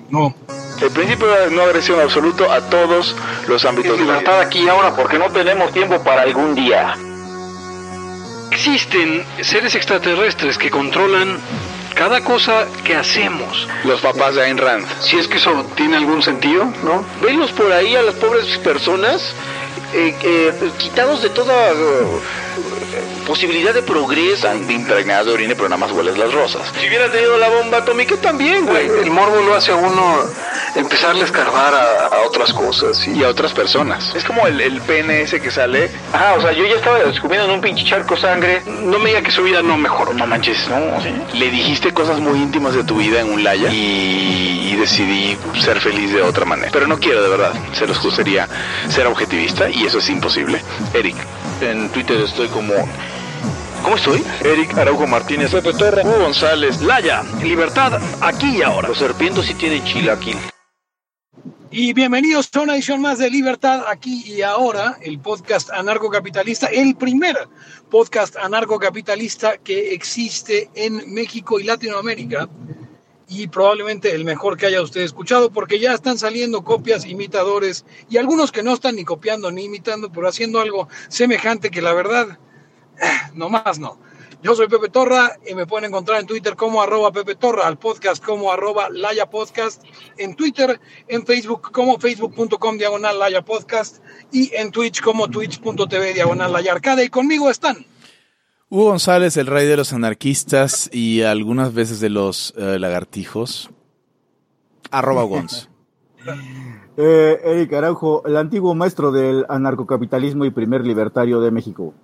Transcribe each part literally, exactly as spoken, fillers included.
No. El principio de no agresión absoluto a todos los ámbitos. Libertad aquí y ahora porque no tenemos tiempo para algún día. Existen seres extraterrestres que controlan cada cosa que hacemos. Los papás de Ayn Rand. Si es que eso tiene algún sentido, ¿no? Venlos por ahí a las pobres personas eh, eh, quitados de toda uh, posibilidad de progreso. Están impregnadas de orina, pero nada más hueles las rosas. Si hubiera tenido la bomba atómica también, güey. El morbo lo hace a uno empezarle a escarbar a, a otras cosas y a otras personas. Es como el, el pene ese que sale. Ajá, o sea, yo ya estaba descubriendo en un pinche charco sangre. No me diga que su vida no mejoró. No manches, no, ¿sí? Le dijiste cosas muy íntimas de tu vida en un laya y, y decidí ser feliz de otra manera. Pero no quiero, de verdad, se los gustaría ser objetivista y eso es imposible. Eric, en Twitter estoy como... ¿Cómo estoy? Eric Araujo Martínez, Pepe Torra, Hugo González, Laya, libertad aquí y ahora. Los serpientes sí tienen chilaquil. Y bienvenidos a una edición más de Libertad aquí y ahora, el podcast anarcocapitalista, el primer podcast anarcocapitalista que existe en México y Latinoamérica, y probablemente el mejor que haya usted escuchado, porque ya están saliendo copias, imitadores, y algunos que no están ni copiando ni imitando, pero haciendo algo semejante que la verdad, no más no. Yo soy Pepe Torra y me pueden encontrar en Twitter como arroba Pepe Torra, al podcast como arroba Laya Podcast, en Twitter, en Facebook como facebook.com diagonal Laya Podcast y en Twitch como twitch.tv diagonal Laya Arcade. Y conmigo están Hugo González, el rey de los anarquistas y algunas veces de los uh, lagartijos, arroba Gonz. eh, Eric Araujo, el antiguo maestro del anarcocapitalismo y primer libertario de México.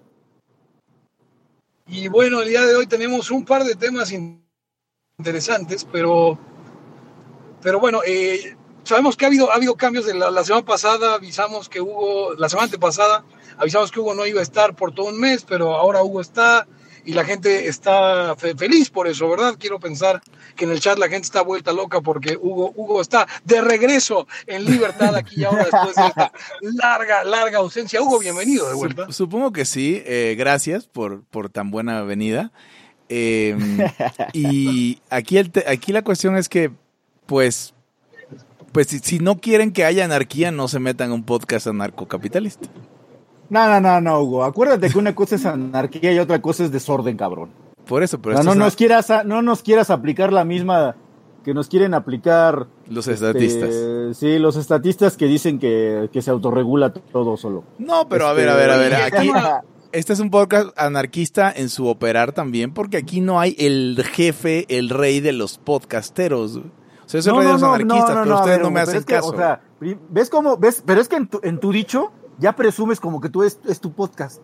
Y bueno, el día de hoy tenemos un par de temas interesantes, pero, pero bueno, eh, sabemos que ha habido, ha habido cambios. De la, la semana pasada avisamos que Hugo, la semana antepasada avisamos que Hugo no iba a estar por todo un mes, pero ahora Hugo está y la gente está fe, feliz por eso, ¿verdad? Quiero pensar que en el chat la gente está vuelta loca porque Hugo, Hugo está de regreso en libertad aquí y ahora después de esta larga, larga ausencia. Hugo, bienvenido de vuelta. Supongo que sí, eh, gracias por, por tan buena venida. Eh, y aquí, el te, aquí la cuestión es que, pues, pues si, si no quieren que haya anarquía, no se metan a un podcast anarcocapitalista. No, no, no, no, Hugo. Acuérdate que una cosa es anarquía y otra cosa es desorden, cabrón. Por eso, pero no, no, es nos quieras, no nos quieras aplicar la misma que nos quieren aplicar los estatistas. Este, sí, los estatistas que dicen que, que se autorregula todo solo. No, pero este, a ver, a ver, a ver. Aquí, este es un podcast anarquista en su operar también, porque aquí no hay el jefe, el rey de los podcasteros. O sea, yo soy no, el rey no, de los no, anarquistas, no, no, pero no, ustedes ver, no me pero hacen es que, caso. O sea, ¿ves cómo? ¿Ves? Pero es que en tu, en tu dicho ya presumes como que tú es, es tu podcast.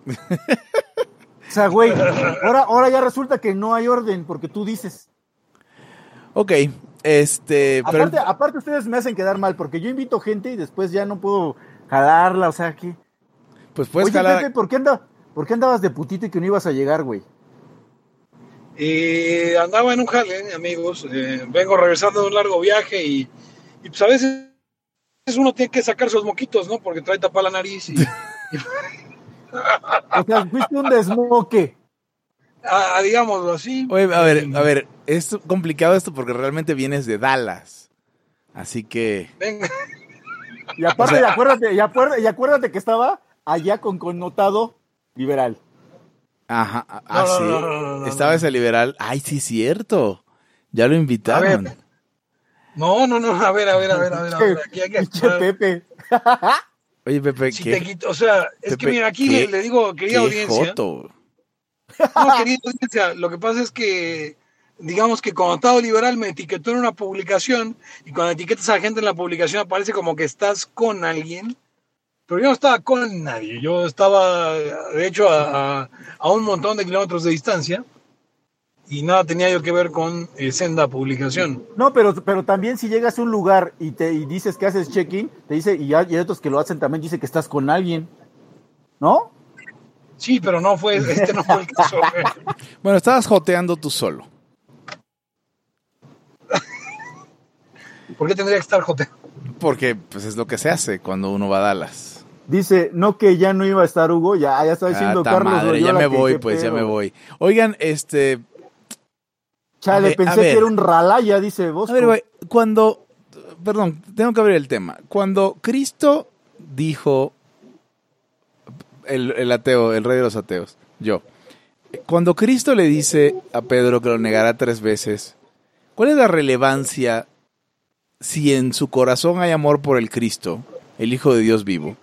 O sea, güey, ahora, ahora ya resulta que no hay orden porque tú dices. Ok, este... Aparte, pero... aparte ustedes me hacen quedar mal porque yo invito gente y después ya no puedo jalarla, o sea, que... Pues puedes Oye, jalar... Pepe, ¿por qué, anda, ¿por qué andabas de putito y que no ibas a llegar, güey? Eh, andaba en un jale, amigos. Eh, vengo regresando de un largo viaje y, y pues a veces uno tiene que sacar sus moquitos, ¿no? Porque trae tapada la nariz y... y... O sea, fuiste un desmoque. Ah, digámoslo así. Oye, a ver, a ver, es complicado esto porque realmente vienes de Dallas. Así que... Venga. Y aparte, o sea, y, acuérdate, y, acuérdate, y acuérdate que estaba allá con connotado liberal. Ajá, ah, no, sí. No, no, no, no, estaba no. ese liberal. Ay, sí, cierto. Ya lo invitaron. Ver, no, no, no, a ver, a ver, a ver, a ver. A ver aquí hay que Pinche Pepe. Oye, Pepe, si ¿qué? te quito, o sea, es Pepe, que mira, aquí le, le digo, querida qué audiencia. Joto. No, querida audiencia, lo que pasa es que, digamos que Connotado Liberal me etiquetó en una publicación y cuando etiquetas a la gente en la publicación aparece como que estás con alguien, pero yo no estaba con nadie, yo estaba, de hecho, a, a, a un montón de kilómetros de distancia y nada tenía yo que ver con eh, senda publicación. No, pero, pero también si llegas a un lugar y te y dices que haces check-in, te dice, y hay otros que lo hacen también, dice que estás con alguien, ¿no? Sí, pero no fue, este no fue el caso. Bueno, estabas joteando tú solo. ¿Por qué tendría que estar joteando? Porque pues es lo que se hace cuando uno va a Dallas. Dice, no que ya no iba a estar Hugo, ya, ya está diciendo ah, Carlos madre, Loyola ya me que, voy, que pues pedo. ya me voy. Oigan, este... Chale, ver, pensé que era un ralaya, dice Bosco. A ver, güey, cuando, perdón, tengo que abrir el tema. Cuando Cristo dijo, el, el ateo, el rey de los ateos, yo, cuando Cristo le dice a Pedro que lo negará tres veces, ¿cuál es la relevancia si en su corazón hay amor por el Cristo, el Hijo de Dios vivo?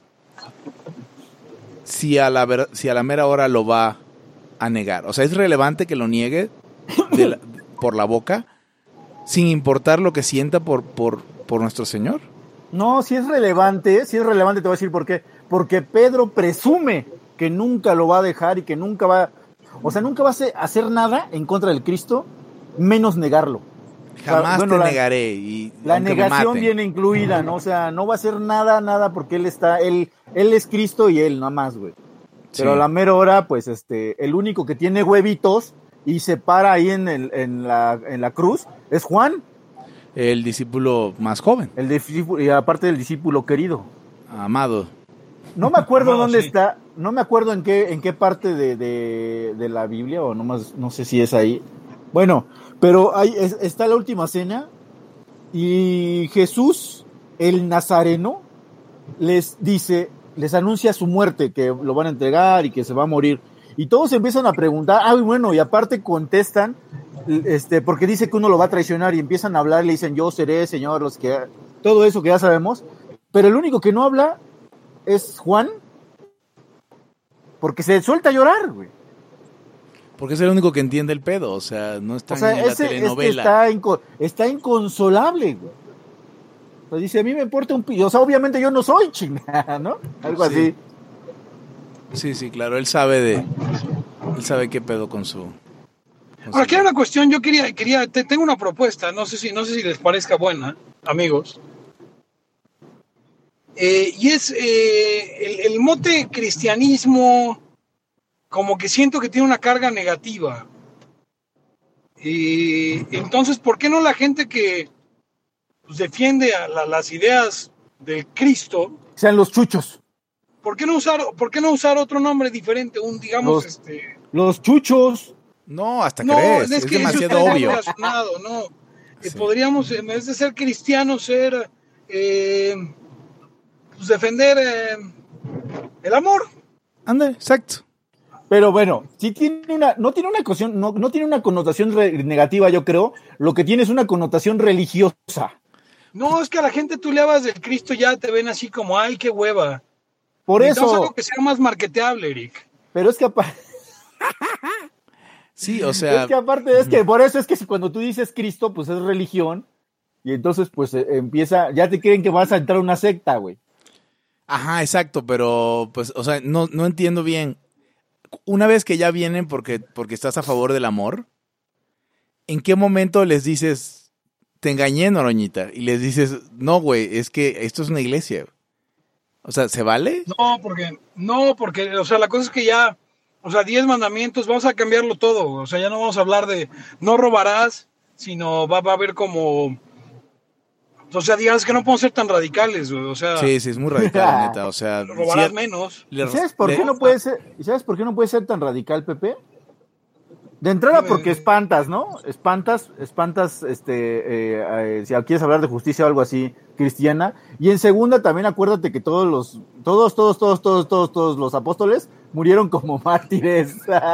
Si a la, ver, si a la mera hora lo va a negar. O sea, ¿es relevante que lo niegue de la, por la boca sin importar lo que sienta por, por, por nuestro Señor? No, si es relevante, si es relevante, te voy a decir por qué. Porque Pedro presume que nunca lo va a dejar y que nunca va, o sea, nunca va a hacer nada en contra del Cristo, menos negarlo. Jamás o sea, bueno, te la, negaré. Y la negación viene incluida, ¿no? O sea, no va a hacer nada, nada, porque él está, él, él es Cristo y él, nada más, güey. Pero sí. A la mera hora, pues, este, el único que tiene huevitos y se para ahí en, el, en, la, en la cruz es Juan. El discípulo más joven. El discípulo, y aparte del discípulo querido. Amado. No me acuerdo Amado, dónde sí. está, no me acuerdo en qué, en qué parte de, de, de la Biblia, o nomás, no sé si es ahí. Bueno, pero ahí es, está la última cena, y Jesús, el Nazareno, les dice, les anuncia su muerte, que lo van a entregar y que se va a morir. Y todos empiezan a preguntar, ah, bueno, y aparte contestan, este, porque dice que uno lo va a traicionar, y empiezan a hablar, le dicen, yo seré, Señor, los que, todo eso que ya sabemos, pero el único que no habla es Juan, porque se suelta a llorar, güey. Porque es el único que entiende el pedo, o sea, no está O sea, ni en la ese, telenovela. Este está, inco, está inconsolable, güey. O sea, dice, a mí me importa un pillo, o sea, obviamente yo no soy chingada, ¿no? Algo Sí. así. Sí, sí, claro, él sabe de, él sabe qué pedo con su... Con Ahora, su- aquí hay una cuestión, yo quería, quería, te, tengo una propuesta, no sé si, no sé si les parezca buena, amigos. Eh, y es eh, el, el mote cristianismo, como que siento que tiene una carga negativa. Eh, entonces, ¿por qué no la gente que pues, defiende a la, las ideas del Cristo, Sean los chuchos. ¿por qué no usar, por qué no usar otro nombre diferente? Un, digamos, Los- este. Los chuchos. No, hasta No, crees, es es, que eso demasiado está muy obvio. relacionado, ¿no? Eh, Sí. podríamos, en vez de ser cristianos, ser. Eh, pues defender eh, el amor. Anda, exacto. Pero bueno, sí tiene una, no tiene una cuestión, no, no tiene una connotación re- negativa, yo creo. Lo que tiene es una connotación religiosa. No, es que a la gente tú le hablas del Cristo, ya te ven así como, ay, qué hueva. Por Necesitamos eso, algo que sea más marketeable, Eric. pero es que aparte, Sí, o sea, es que aparte, es que por eso es que si cuando tú dices Cristo, pues es religión, y entonces pues eh, empieza, ya te creen que vas a entrar a una secta, güey. ajá, exacto, pero pues, o sea, no, no entiendo bien. Una vez que ya vienen porque, porque estás a favor del amor, ¿en qué momento les dices, te engañé, Noroñita? Y les dices, no, güey, es que esto es una iglesia. O sea, ¿se vale? No, porque, no, porque, o sea, la cosa es que ya, o sea, diez mandamientos, vamos a cambiarlo todo. O sea, ya no vamos a hablar de no robarás, sino va, va a haber como, o sea, digamos que no podemos ser tan radicales, güey. O sea, Sí, sí, es muy radical, la neta. O sea, robarás sí, menos. le- ¿Y sabes por le- qué no puede ser, ¿y sabes por qué no puede ser tan radical, Pepe? De entrada porque espantas, ¿no? Espantas, espantas, este, eh, eh, si quieres hablar de justicia o algo así, cristiana. Y en segunda también acuérdate que todos los, todos, todos, todos, todos, todos, todos los apóstoles murieron como mártires.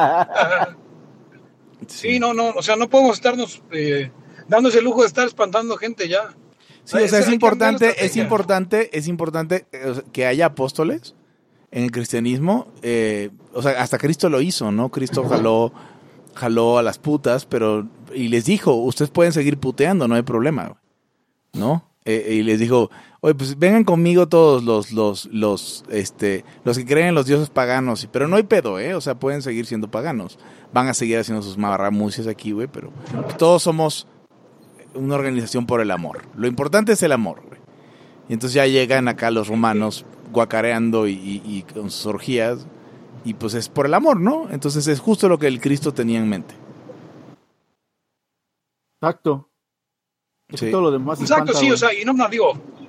Sí, no, no, o sea, no podemos estarnos eh, dándose el lujo de estar espantando gente ya. Sí, o sea, es Hay que cambiar la importante, es estrategia. importante, es importante eh, o sea, que haya apóstoles en el cristianismo. Eh, o sea, hasta Cristo lo hizo, ¿no? Cristo jaló, jaló a las putas, pero y les dijo, ustedes pueden seguir puteando, no hay problema, ¿no? Eh, y les dijo, oye, pues vengan conmigo todos los, los, los, este, los que creen en los dioses paganos, pero no hay pedo, ¿eh? O sea, pueden seguir siendo paganos. Van a seguir haciendo sus marramucias aquí, güey, pero todos somos una organización por el amor. Lo importante es el amor, güey. Y entonces ya llegan acá los romanos guacareando y, y, y con sus orgías, y pues es por el amor, ¿no? Entonces es justo lo que el Cristo tenía en mente. Exacto. Es que Sí. todo lo demás Exacto, espanta, sí, güey. o sea, y no, no digo.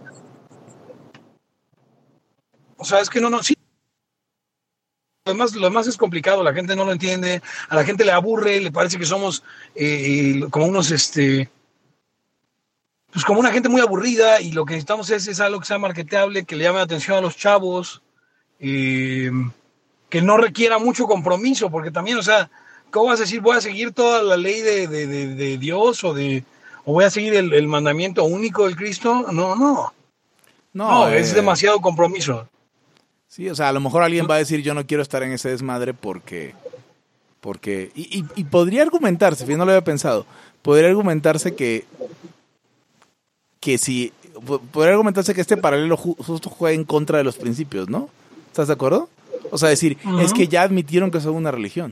O sea, es que no, no, sí. Lo demás, lo demás es complicado, la gente no lo entiende, a la gente le aburre, le parece que somos eh, como unos, este, pues como una gente muy aburrida y lo que necesitamos es, es algo que sea marketeable, que le llame la atención a los chavos, eh, que no requiera mucho compromiso, porque también, o sea, ¿cómo vas a decir voy a seguir toda la ley de, de, de, de Dios o de o voy a seguir el, el mandamiento único del Cristo? No, no. No, no eh, es demasiado compromiso. Sí, o sea, a lo mejor alguien va a decir yo no quiero estar en ese desmadre porque... porque y, y, y podría argumentarse, yo no lo había pensado, podría argumentarse que que si... podría argumentarse que este paralelo justo juega en contra de los principios, ¿no? ¿Estás de acuerdo? O sea, decir, uh-huh. es que ya admitieron que son una religión.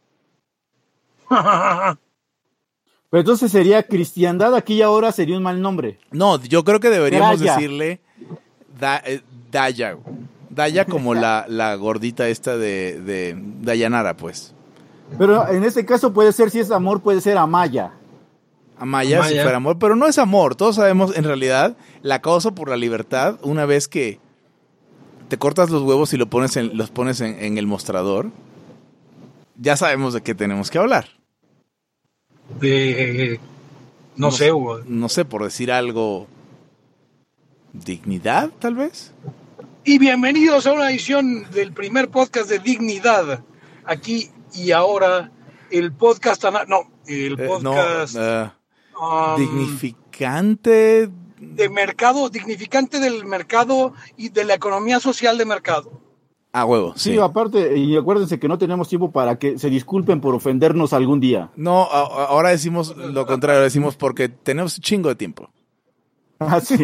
Pero entonces sería cristiandad aquí y ahora sería un mal nombre. No, yo creo que deberíamos Daya. decirle da, eh, Daya. Daya como la, la gordita esta de, de Dayanara, pues. Pero en este caso puede ser, si es amor, puede ser Amaya. Amaya, Amaya. Si fuera amor, pero no es amor. Todos sabemos, en realidad, la causa por la libertad, una vez que te cortas los huevos y lo pones en, los pones en, en el mostrador, ya sabemos de qué tenemos que hablar. De... No, no sé, Hugo. No sé, por decir algo... ¿Dignidad, tal vez? Y bienvenidos a una edición del primer podcast de Dignidad. Aquí y ahora, el podcast... No, el podcast... Eh, no, uh, um, dignificante... de mercado, dignificante del mercado y de la economía social de mercado. Ah, huevo. Sí. sí, aparte, y acuérdense que no tenemos tiempo para que se disculpen por ofendernos algún día. No, a, ahora decimos lo contrario, decimos porque tenemos un chingo de tiempo. Ah, sí.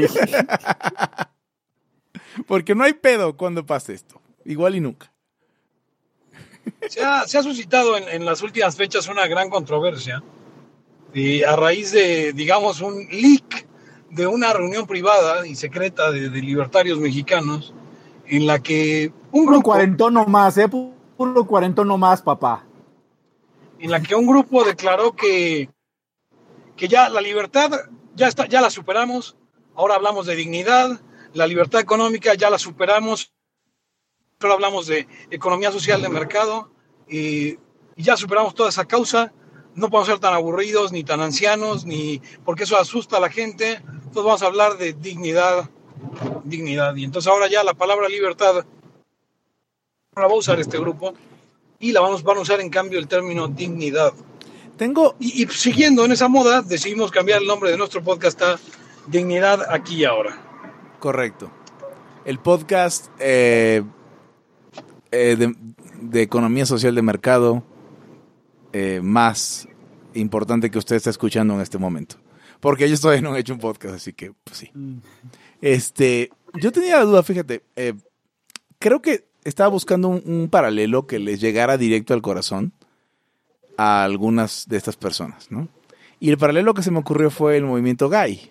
Porque no hay pedo cuando pase esto. Igual y nunca. Se ha, se ha suscitado en, en las últimas fechas una gran controversia. Y a raíz de, digamos, un leak de una reunión privada y secreta de, de libertarios mexicanos en la que un grupo... Puro cuarentón nomás, ¿eh? Puro cuarentón nomás, papá. En la que un grupo declaró que, que ya la libertad ya, está, ya la superamos, ahora hablamos de dignidad, la libertad económica ya la superamos, ahora hablamos de economía social de mercado y, y ya superamos toda esa causa. No podemos ser tan aburridos, ni tan ancianos, ni porque eso asusta a la gente. Entonces vamos a hablar de dignidad, dignidad. Y entonces ahora ya la palabra libertad la va a usar este grupo y la vamos, van a usar en cambio el término dignidad. Tengo... Y, y siguiendo en esa moda, decidimos cambiar el nombre de nuestro podcast a Dignidad aquí y ahora. Correcto. El podcast eh, eh, de, de economía social de mercado Eh, más importante que usted está escuchando en este momento. Porque ellos todavía no han hecho un podcast, así que, pues sí. Este, yo tenía la duda, fíjate, eh, creo que estaba buscando un, un paralelo que les llegara directo al corazón a algunas de estas personas, ¿no? Y el paralelo que se me ocurrió fue el movimiento gay.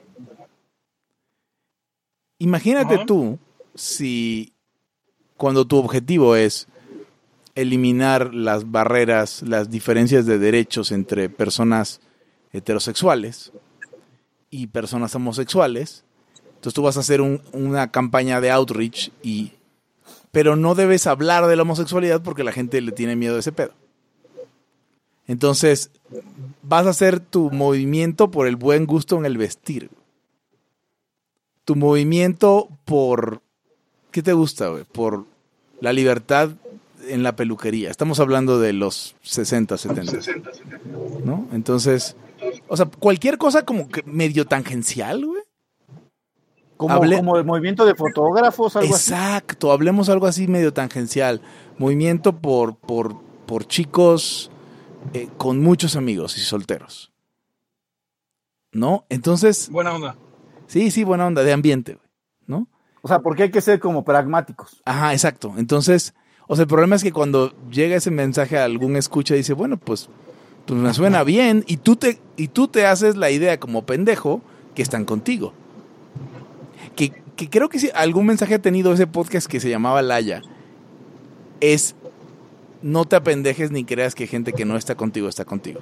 Imagínate uh-huh. tú si cuando tu objetivo es eliminar las barreras, las diferencias de derechos entre personas heterosexuales y personas homosexuales. Entonces tú vas a hacer un, una campaña de outreach, y, pero no debes hablar de la homosexualidad porque la gente le tiene miedo a ese pedo. Entonces vas a hacer tu movimiento por el buen gusto en el vestir. Tu movimiento por... ¿Qué te gusta, güey? Por la libertad en la peluquería. Estamos hablando de los sesenta, setenta, ¿no? Entonces, o sea, cualquier cosa como que medio tangencial, güey. Como, Hable... como el movimiento de fotógrafos, algo Exacto, así. Exacto, hablemos algo así medio tangencial. Movimiento por, por, por chicos eh, con muchos amigos y solteros. ¿No? Entonces... Buena onda. Sí, sí, buena onda, de ambiente, ¿no? O sea, porque hay que ser como pragmáticos. Ajá, exacto. Entonces... O sea, el problema es que cuando llega ese mensaje a algún escucha, dice, bueno, pues, pues me suena bien, y tú te y tú te haces la idea como pendejo que están contigo. Que, que creo que si algún mensaje ha tenido ese podcast que se llamaba Laya, es no te apendejes ni creas que gente que no está contigo está contigo.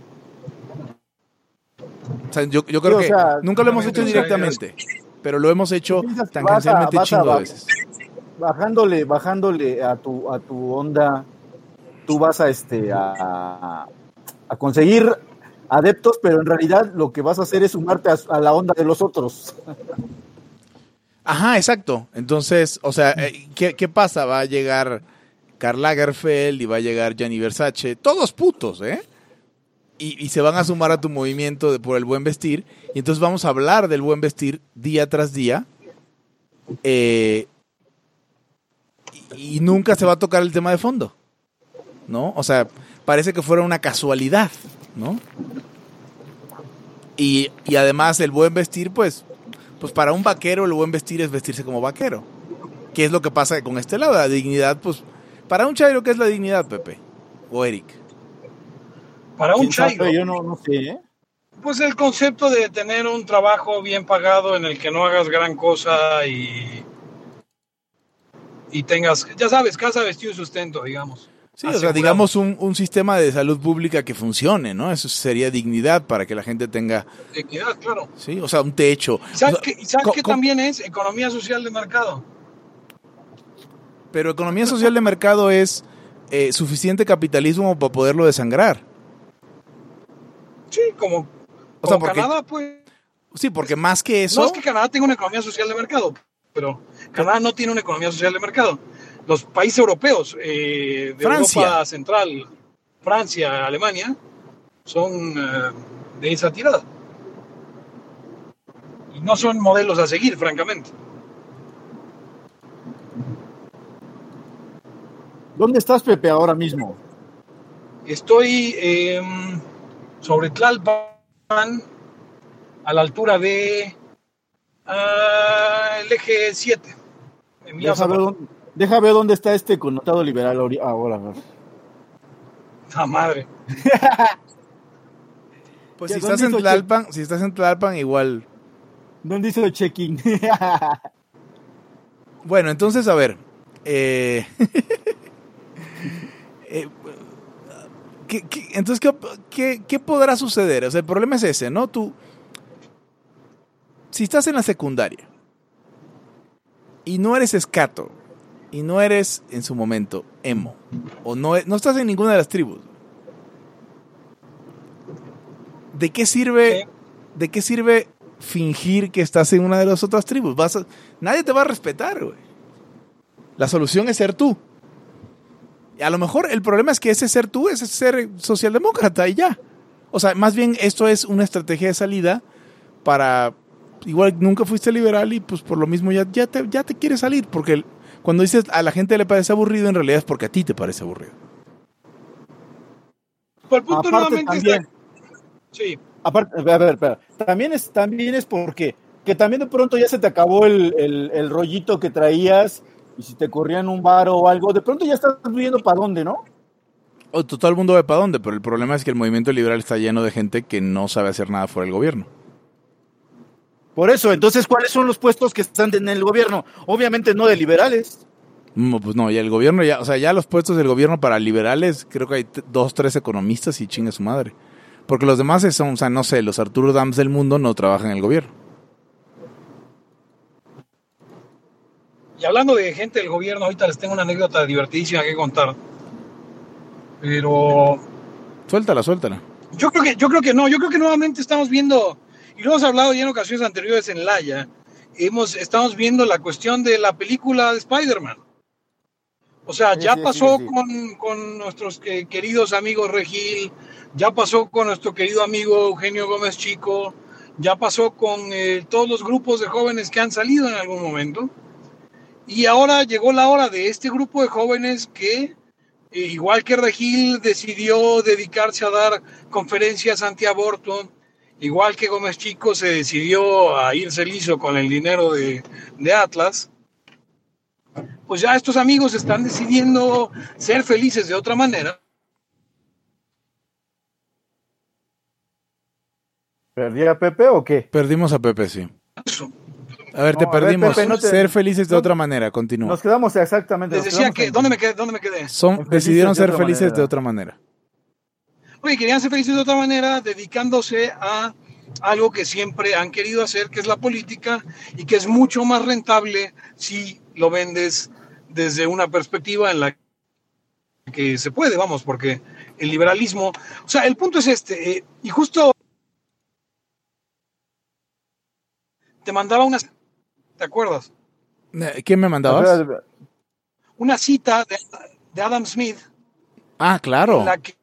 O sea, yo, yo creo sí, que sea, nunca lo hemos hecho directamente, pero lo hemos hecho tangencialmente chingo de veces. Bajándole, bajándole a tu a tu onda, tú vas a este a, a conseguir adeptos, pero en realidad lo que vas a hacer es sumarte a, a la onda de los otros. Ajá, exacto. Entonces, o sea, ¿qué, qué pasa? Va a llegar Karl Lagerfeld y va a llegar Gianni Versace, todos putos, ¿eh? Y, y se van a sumar a tu movimiento de, por el buen vestir, y entonces vamos a hablar del buen vestir día tras día, eh, y, y nunca se va a tocar el tema de fondo, ¿no? O sea, parece que fuera una casualidad, ¿no? Y, y además el buen vestir, pues, pues para un vaquero el buen vestir es vestirse como vaquero. ¿Qué es lo que pasa con este lado? La dignidad, pues, para un chairo, ¿qué es la dignidad, Pepe? O Eric. Para un chairo, yo no, no sé, ¿eh? pues el concepto de tener un trabajo bien pagado en el que no hagas gran cosa y, y tengas, ya sabes, casa, vestido y sustento, digamos. Sí, o sea, digamos un, un sistema de salud pública que funcione, ¿no? Eso sería dignidad para que la gente tenga... Dignidad, claro. Sí, o sea, un techo. ¿Y sabes, o sea, qué, ¿sabes qué con, también es? Economía social de mercado. Pero economía social de mercado es eh, suficiente capitalismo para poderlo desangrar. Sí, como, O como sea, porque, Canadá, pues. Sí, porque más que eso... No es que Canadá tenga una economía social de mercado, pero Canadá no tiene una economía social de mercado. Los países europeos eh, de Francia. Europa Central, Francia, Alemania, son eh, de esa tirada. Y no son modelos a seguir, francamente. ¿Dónde estás, Pepe, ahora mismo? Estoy eh, sobre Tlalpan, a la altura de uh, el eje siete. Deja ver, dónde, deja ver dónde está este connotado liberal ahora. ¡Ah, madre! Pues si estás en Tlalpan, si estás en Tlalpan, igual. ¿Dónde hizo el check-in? Bueno, entonces, a ver. Eh... eh, ¿qué, qué, entonces, ¿qué, qué, ¿qué podrá suceder? O sea, el problema es ese, ¿no? Tú, si estás en la secundaria y no eres escato y no eres, en su momento, emo, o no, no estás en ninguna de las tribus, ¿de qué sirve, de qué sirve fingir que estás en una de las otras tribus? Vas a, nadie te va a respetar, güey. La solución es ser tú. A lo mejor el problema es que ese ser tú es ser socialdemócrata y ya. O sea, más bien esto es una estrategia de salida para... Igual nunca fuiste liberal y pues por lo mismo ya, ya, te, ya te quieres salir. Porque el, cuando dices a la gente le parece aburrido, en realidad es porque a ti te parece aburrido. Por el punto Aparte, nuevamente también, está... Sí. Aparte, a ver, a ver, a ver, también es, también es porque que también de pronto ya se te acabó el, el, el rollito que traías y si te corrían un bar o algo, de pronto ya estás viendo para dónde, ¿no? Oh, todo el mundo ve para dónde, pero el problema es que el movimiento liberal está lleno de gente que no sabe hacer nada fuera del gobierno. Por eso, entonces, ¿cuáles son los puestos que están en el gobierno? Obviamente no de liberales. No, pues no, ya el gobierno, ya, o sea, ya los puestos del gobierno para liberales, creo que hay t- dos, tres economistas y chinga su madre. Porque los demás son, o sea, no sé, los Arturo Dams del mundo no trabajan en el gobierno. Y hablando de gente del gobierno, ahorita les tengo una anécdota divertidísima que contar. Pero... Suéltala, suéltala. Yo creo que, yo creo que no, yo creo que nuevamente estamos viendo, y lo hemos hablado ya en ocasiones anteriores en Laya, hemos, estamos viendo la cuestión de la película de Spider-Man. O sea, Sí, ya sí, pasó sí, sí. Con, con nuestros que, queridos amigos Regil, ya pasó con nuestro querido amigo Eugenio Gómez Chico, ya pasó con eh, todos los grupos de jóvenes que han salido en algún momento. Y ahora llegó la hora de este grupo de jóvenes que, eh, igual que Regil, decidió dedicarse a dar conferencias antiaborto, igual que Gómez Chico se decidió a irse liso con el dinero de, de Atlas. Pues ya estos amigos están decidiendo ser felices de otra manera. ¿Perdí a Pepe o qué? Perdimos a Pepe, sí. Eso. A ver, No, te a ver, perdimos. Pepe, no te- Ser felices de no- otra manera, continúa. Nos quedamos exactamente. Les nos decía quedamos que, en- ¿dónde me quedé? ¿Dónde me quedé? Son, Felices decidieron de ser otra felices manera. de otra manera. Oye, querían ser felices de otra manera, dedicándose a algo que siempre han querido hacer, que es la política, y que es mucho más rentable si lo vendes desde una perspectiva en la que se puede, vamos, porque el liberalismo, o sea, el punto es este, eh, y justo te mandaba una, ¿te acuerdas? ¿Qué me mandabas? Una cita de, de Adam Smith. Ah, claro. En la que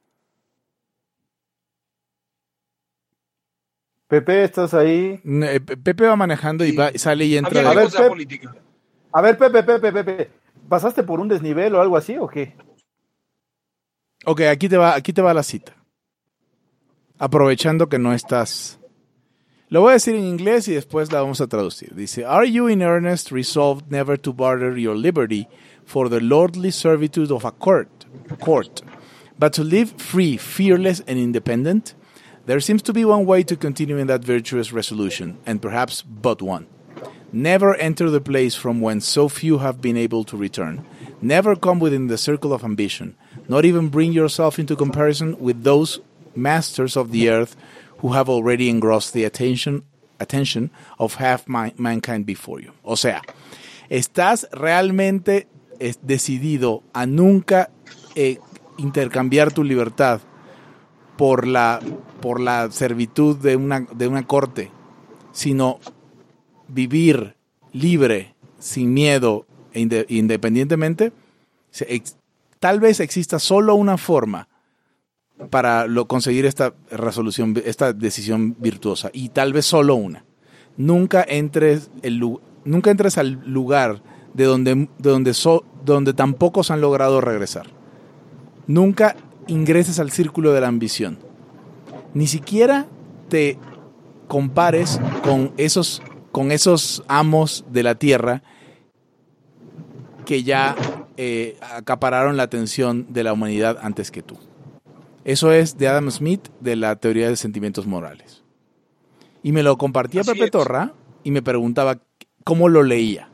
Pepe, ¿estás ahí? Pepe va manejando y va, sale y entra. Había A ver, de Pep, política. a ver, Pepe, Pepe, Pepe, ¿pasaste por un desnivel o algo así o qué? Ok, aquí te va, aquí te va la cita. Aprovechando que no estás. Lo voy a decir en inglés y después la vamos a traducir. Dice, "Are you in earnest resolved never to barter your liberty for the lordly servitude of a court, court, but to live free, fearless, and independent? There seems to be one way to continue in that virtuous resolution, and perhaps but one. Never enter the place from whence so few have been able to return. Never come within the circle of ambition, not even bring yourself into comparison with those masters of the earth who have already engrossed the attention, attention of half my, mankind before you." O sea, estás realmente eh, decidido a nunca eh, intercambiar tu libertad por la, por la servitud de una, de una corte, sino vivir libre, sin miedo e inde, independientemente. Ex, tal vez exista solo una forma para lo, conseguir esta resolución, esta decisión virtuosa, y tal vez solo una. Nunca entres, el, nunca entres al lugar de donde, de donde, so, donde tan pocos han logrado regresar. Nunca ingreses al círculo de la ambición. Ni siquiera te compares con esos, con esos amos de la tierra que ya eh, acapararon la atención de la humanidad antes que tú. Eso es de Adam Smith, de la teoría de sentimientos morales. Y me lo compartía Así Pepe es. Torra y me preguntaba cómo lo leía.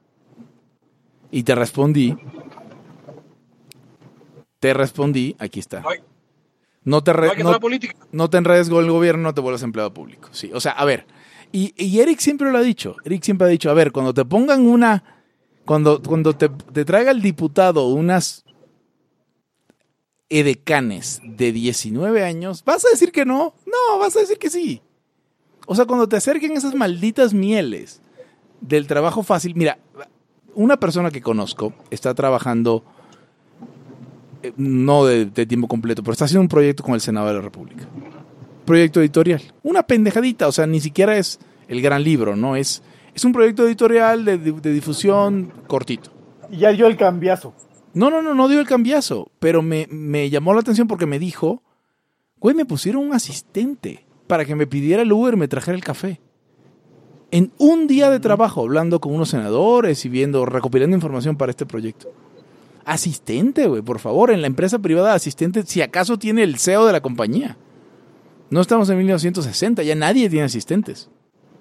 Y te respondí, te respondí, aquí está. Ay. No te, re, no, no, no te enredes con el gobierno, no te vuelvas empleado público. Sí, o sea, a ver, y, y Eric siempre lo ha dicho, Eric siempre ha dicho, a ver, cuando te pongan una, cuando, cuando te, te traiga el diputado unas edecanes de diecinueve años, ¿vas a decir que no? No, vas a decir que sí. O sea, cuando te acerquen esas malditas mieles del trabajo fácil, mira, una persona que conozco está trabajando, eh, no de, de tiempo completo, pero está haciendo un proyecto con el Senado de la República. Proyecto editorial. Una pendejadita, o sea, ni siquiera es el gran libro, ¿no? Es, es un proyecto editorial de, de, de difusión cortito. Y ya dio el cambiazo. No, no, no, no dio el cambiazo, pero me, me llamó la atención porque me dijo, güey, me pusieron un asistente para que me pidiera el Uber y me trajera el café. En un día de trabajo, hablando con unos senadores y viendo, recopilando información para este proyecto. Asistente, güey, por favor, en la empresa privada, asistente, si acaso tiene el C E O de la compañía. No estamos en mil novecientos sesenta, ya nadie tiene asistentes.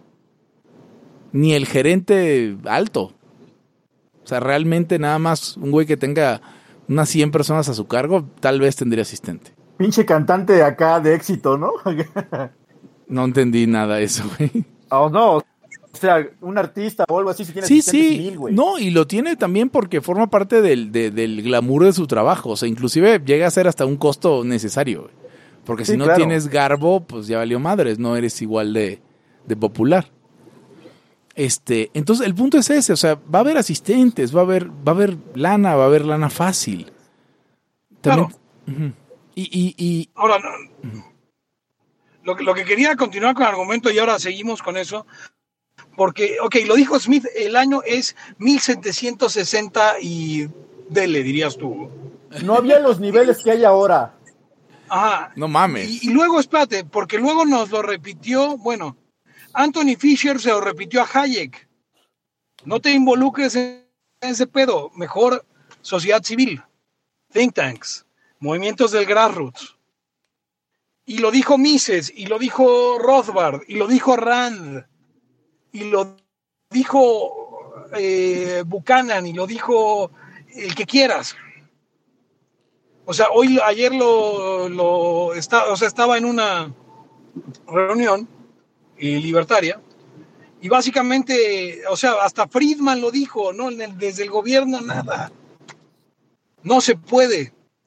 Ni el gerente alto. O sea, realmente nada más un güey que tenga unas cien personas a su cargo, tal vez tendría asistente. Pinche cantante acá de éxito, ¿no? No entendí nada de eso, güey. Oh, no. O sea, un artista o algo así si tiene sí, asistente sí. civil, güey. No, y lo tiene también porque forma parte del, de, del glamour de su trabajo. O sea, inclusive llega a ser hasta un costo necesario, güey. Porque sí, si no claro. tienes garbo, pues ya valió madres, no eres igual de, de popular. Este, entonces el punto es ese, o sea, va a haber asistentes, va a haber, va a haber lana, va a haber lana fácil. También, claro. Uh-huh. Y, y, y ahora no, uh-huh. lo, lo que quería continuar con el argumento y ahora seguimos con eso, porque, ok, lo dijo Smith, el año es mil setecientos sesenta y dele, dirías tú. No había los niveles que hay ahora. Ajá. No mames. Y, y luego, espérate, porque luego nos lo repitió, bueno, Anthony Fisher se lo repitió a Hayek. No te involucres en ese pedo. Mejor sociedad civil, think tanks, movimientos del grassroots. Y lo dijo Mises, y lo dijo Rothbard, y lo dijo Rand, y lo dijo eh, Buchanan, y lo dijo el que quieras. O sea, hoy, ayer lo, lo está, o sea, estaba en una reunión eh, libertaria y básicamente, o sea, hasta Friedman lo dijo, ¿no? Desde el gobierno nada. No se puede.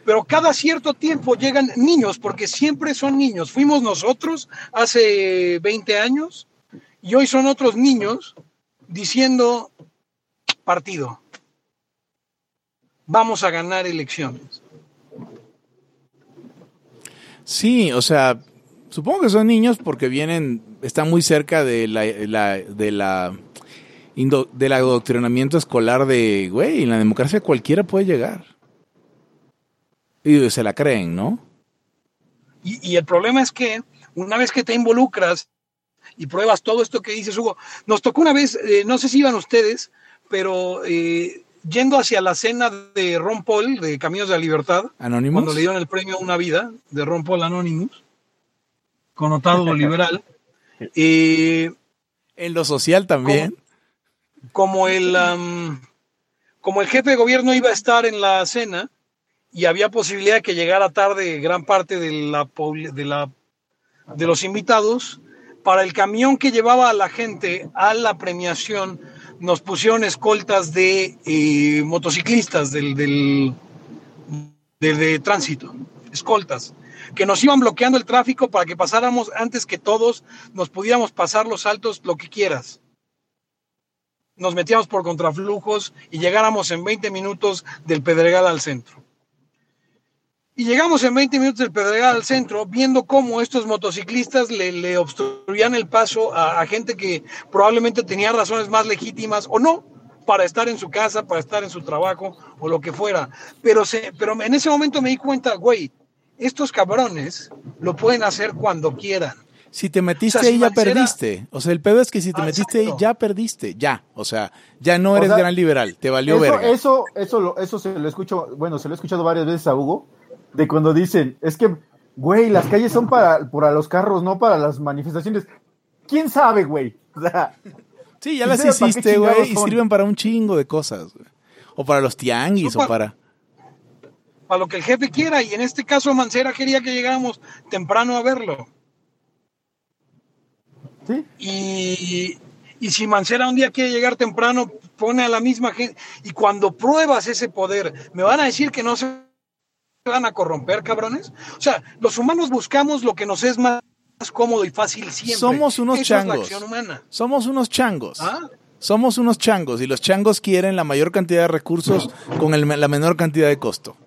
pero cada cierto tiempo llegan niños, porque siempre son niños. Fuimos nosotros hace veinte años y hoy son otros niños diciendo partido. Vamos a ganar elecciones. Sí, o sea, supongo que son niños porque vienen, están muy cerca de la, la de la indo, del adoctrinamiento escolar de, güey, en la democracia cualquiera puede llegar. Y se la creen, ¿no? Y, y el problema es que una vez que te involucras y pruebas todo esto que dices, Hugo, nos tocó una vez, eh, no sé si iban ustedes, pero eh, yendo hacia la cena de Ron Paul, de Caminos de la Libertad, Anonymous, cuando le dieron el premio Una Vida, de Ron Paul Anonymous, connotado liberal, eh, en lo social también. Como, como, el, um, como el jefe de gobierno iba a estar en la cena, y había posibilidad de que llegara tarde gran parte de, la, de, la, de los invitados, para el camión que llevaba a la gente a la premiación, nos pusieron escoltas de eh, motociclistas del, del, de, de tránsito, escoltas, que nos iban bloqueando el tráfico para que pasáramos antes que todos, nos pudiéramos pasar los saltos, lo que quieras. Nos metíamos por contraflujos y llegáramos en veinte minutos del Pedregal al centro. Y llegamos en veinte minutos del Pedregal al centro, viendo cómo estos motociclistas le, le obstruían el paso a, a gente que probablemente tenía razones más legítimas o no, para estar en su casa, para estar en su trabajo o lo que fuera. Pero, se, pero en ese momento me di cuenta, güey, estos cabrones lo pueden hacer cuando quieran. Si te metiste, o sea, ahí si ya Mancera... perdiste. O sea, el pedo es que si te ah, metiste exacto. ahí ya perdiste, ya. O sea, ya no eres o sea, gran liberal, te valió eso, verga. Eso, eso, lo, eso se lo escucho, bueno, se lo he escuchado varias veces a Hugo, de cuando dicen, es que, güey, las calles son para, para los carros, no para las manifestaciones. ¿Quién sabe, güey? O sea, sí, ya las hiciste, güey, y sirven para un chingo de cosas, güey. O para los tianguis, no, o para... Para lo que el jefe quiera, y en este caso Mancera quería que llegáramos temprano a verlo. ¿Sí? Y, y si Mancera un día quiere llegar temprano, pone a la misma gente, y cuando pruebas ese poder, ¿me van a decir que no se van a corromper, cabrones? O sea, los humanos buscamos lo que nos es más cómodo y fácil siempre. Somos unos Eso changos. Es la acción humana. Somos unos changos. ¿Ah? Somos unos changos, y los changos quieren la mayor cantidad de recursos con el, la menor cantidad de costo.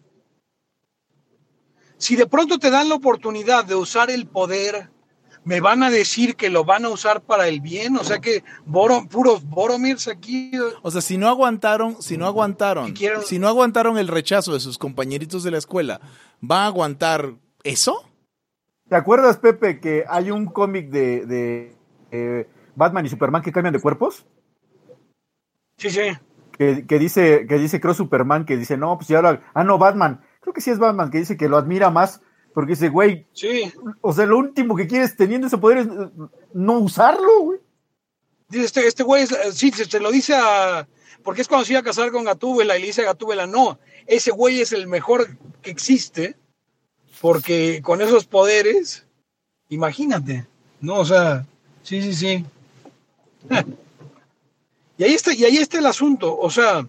Si de pronto te dan la oportunidad de usar el poder, ¿me van a decir que lo van a usar para el bien? O sea que Boro, puros Boromirs aquí. O sea, si no aguantaron, si no aguantaron, quieren... si no aguantaron el rechazo de sus compañeritos de la escuela, ¿van a aguantar eso? ¿Te acuerdas, Pepe, que hay un cómic de, de eh, Batman y Superman que cambian de cuerpos? Sí, sí. Que, que dice, que dice, creo, Superman, que dice, no, pues ya lo... Ah, no, Batman. Creo que sí es Batman, que dice que lo admira más. Porque dice, güey, sí. O sea, lo último que quieres teniendo ese poder es no usarlo, güey. Dice, este, este güey, es, sí, se, se lo dice a... Porque es cuando se iba a casar con Gatúbela y le dice a Gatúbela, no, ese güey es el mejor que existe, porque con esos poderes, imagínate, ¿no? O sea, sí, sí, sí. Y ahí está, y ahí está el asunto, o sea...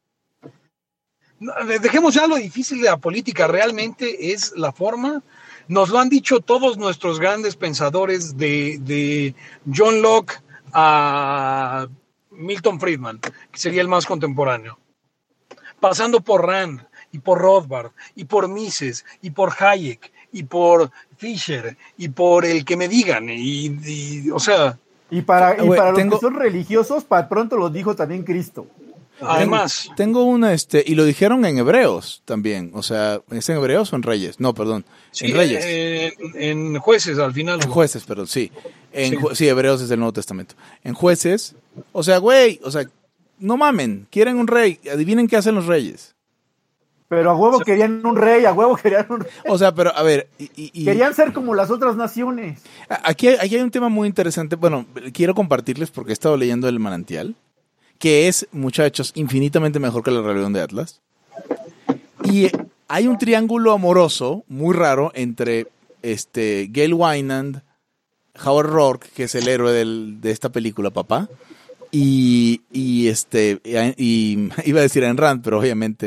Dejemos ya lo difícil de la política, realmente es la forma, nos lo han dicho todos nuestros grandes pensadores, de, de John Locke a Milton Friedman, que sería el más contemporáneo, pasando por Rand y por Rothbard y por Mises y por Hayek y por Fisher y por el que me digan, y, y o sea... Y para, y para tengo... los que son religiosos, para pronto lo dijo también Cristo. Además, tengo, tengo una, este, y lo dijeron en Hebreos también, o sea, ¿es en Hebreos o en Reyes? No, perdón, sí, en Reyes. Eh, en Jueces, al final. En Jueces, perdón, sí. En, sí. sí, Hebreos es el Nuevo Testamento. En Jueces, o sea, güey, o sea, no mamen, quieren un rey, adivinen qué hacen los reyes. Pero a huevo o sea, querían un rey, a huevo querían un rey. O sea, pero a ver... Y, y, querían ser como las otras naciones. Aquí hay, aquí hay un tema muy interesante, bueno, quiero compartirles porque he estado leyendo El Manantial, que es, muchachos, infinitamente mejor que La Rebelión de Atlas. Y hay un triángulo amoroso muy raro entre este Gail Wynand, Howard Rourke, que es el héroe del, de esta película, papá, y, y este y, y iba a decir Ayn Rand, pero obviamente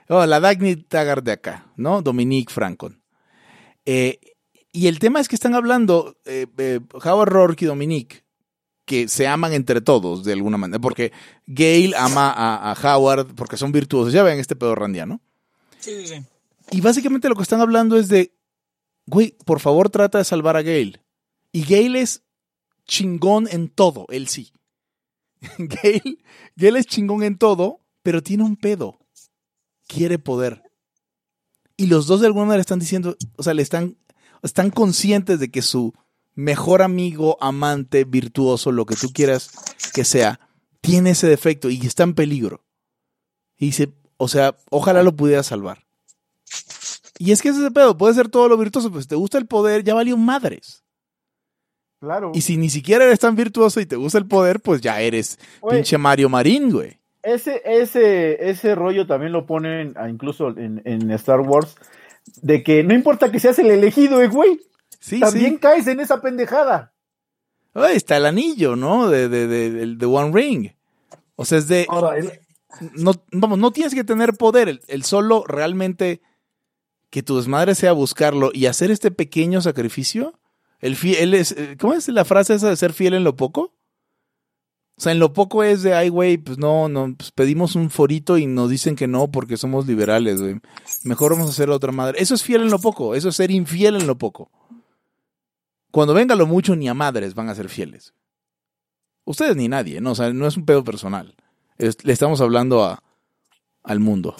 Oh, la Dagny Taggart de acá, ¿no? Dominique Francon. Eh, y el tema es que están hablando eh, eh, Howard Rourke y Dominique, que se aman entre todos de alguna manera, porque Gail ama a, a Howard porque son virtuosos. Ya ven este pedo randiano. Sí, sí, sí. Y básicamente lo que están hablando es de, güey, por favor trata de salvar a Gail. Y Gail es chingón en todo, él sí. Gail, Gail es chingón en todo, pero tiene un pedo. Quiere poder. Y los dos de alguna manera están diciendo, o sea, le están, están conscientes de que su mejor amigo, amante, virtuoso, lo que tú quieras que sea, tiene ese defecto y está en peligro. Y dice, o sea, ojalá lo pudiera salvar. Y es que ese pedo puede ser todo lo virtuoso, pues si te gusta el poder, ya valió madres. Claro. Y si ni siquiera eres tan virtuoso y te gusta el poder, pues ya eres Oye, pinche Mario Marín, güey. Ese, ese, ese rollo también lo ponen incluso en, en Star Wars, de que no importa que seas el elegido, eh, güey. Sí, también sí. Caes en esa pendejada. Ahí está el anillo, ¿no? De, de, de, de, de One Ring. O sea, es de... Ahora, el... no, vamos, no tienes que tener poder. El, el solo realmente que tu desmadre sea buscarlo y hacer este pequeño sacrificio. El fiel es, ¿cómo es la frase esa de ser fiel en lo poco? O sea, en lo poco es de, ay, güey, pues no, no, pues pedimos un forito y nos dicen que no porque somos liberales, güey. Mejor vamos a hacer la otra madre. Eso es fiel en lo poco, eso es ser infiel en lo poco. Cuando venga lo mucho, ni a madres van a ser fieles. Ustedes ni nadie, ¿no? O sea, no es un pedo personal. Es, le estamos hablando a, al mundo.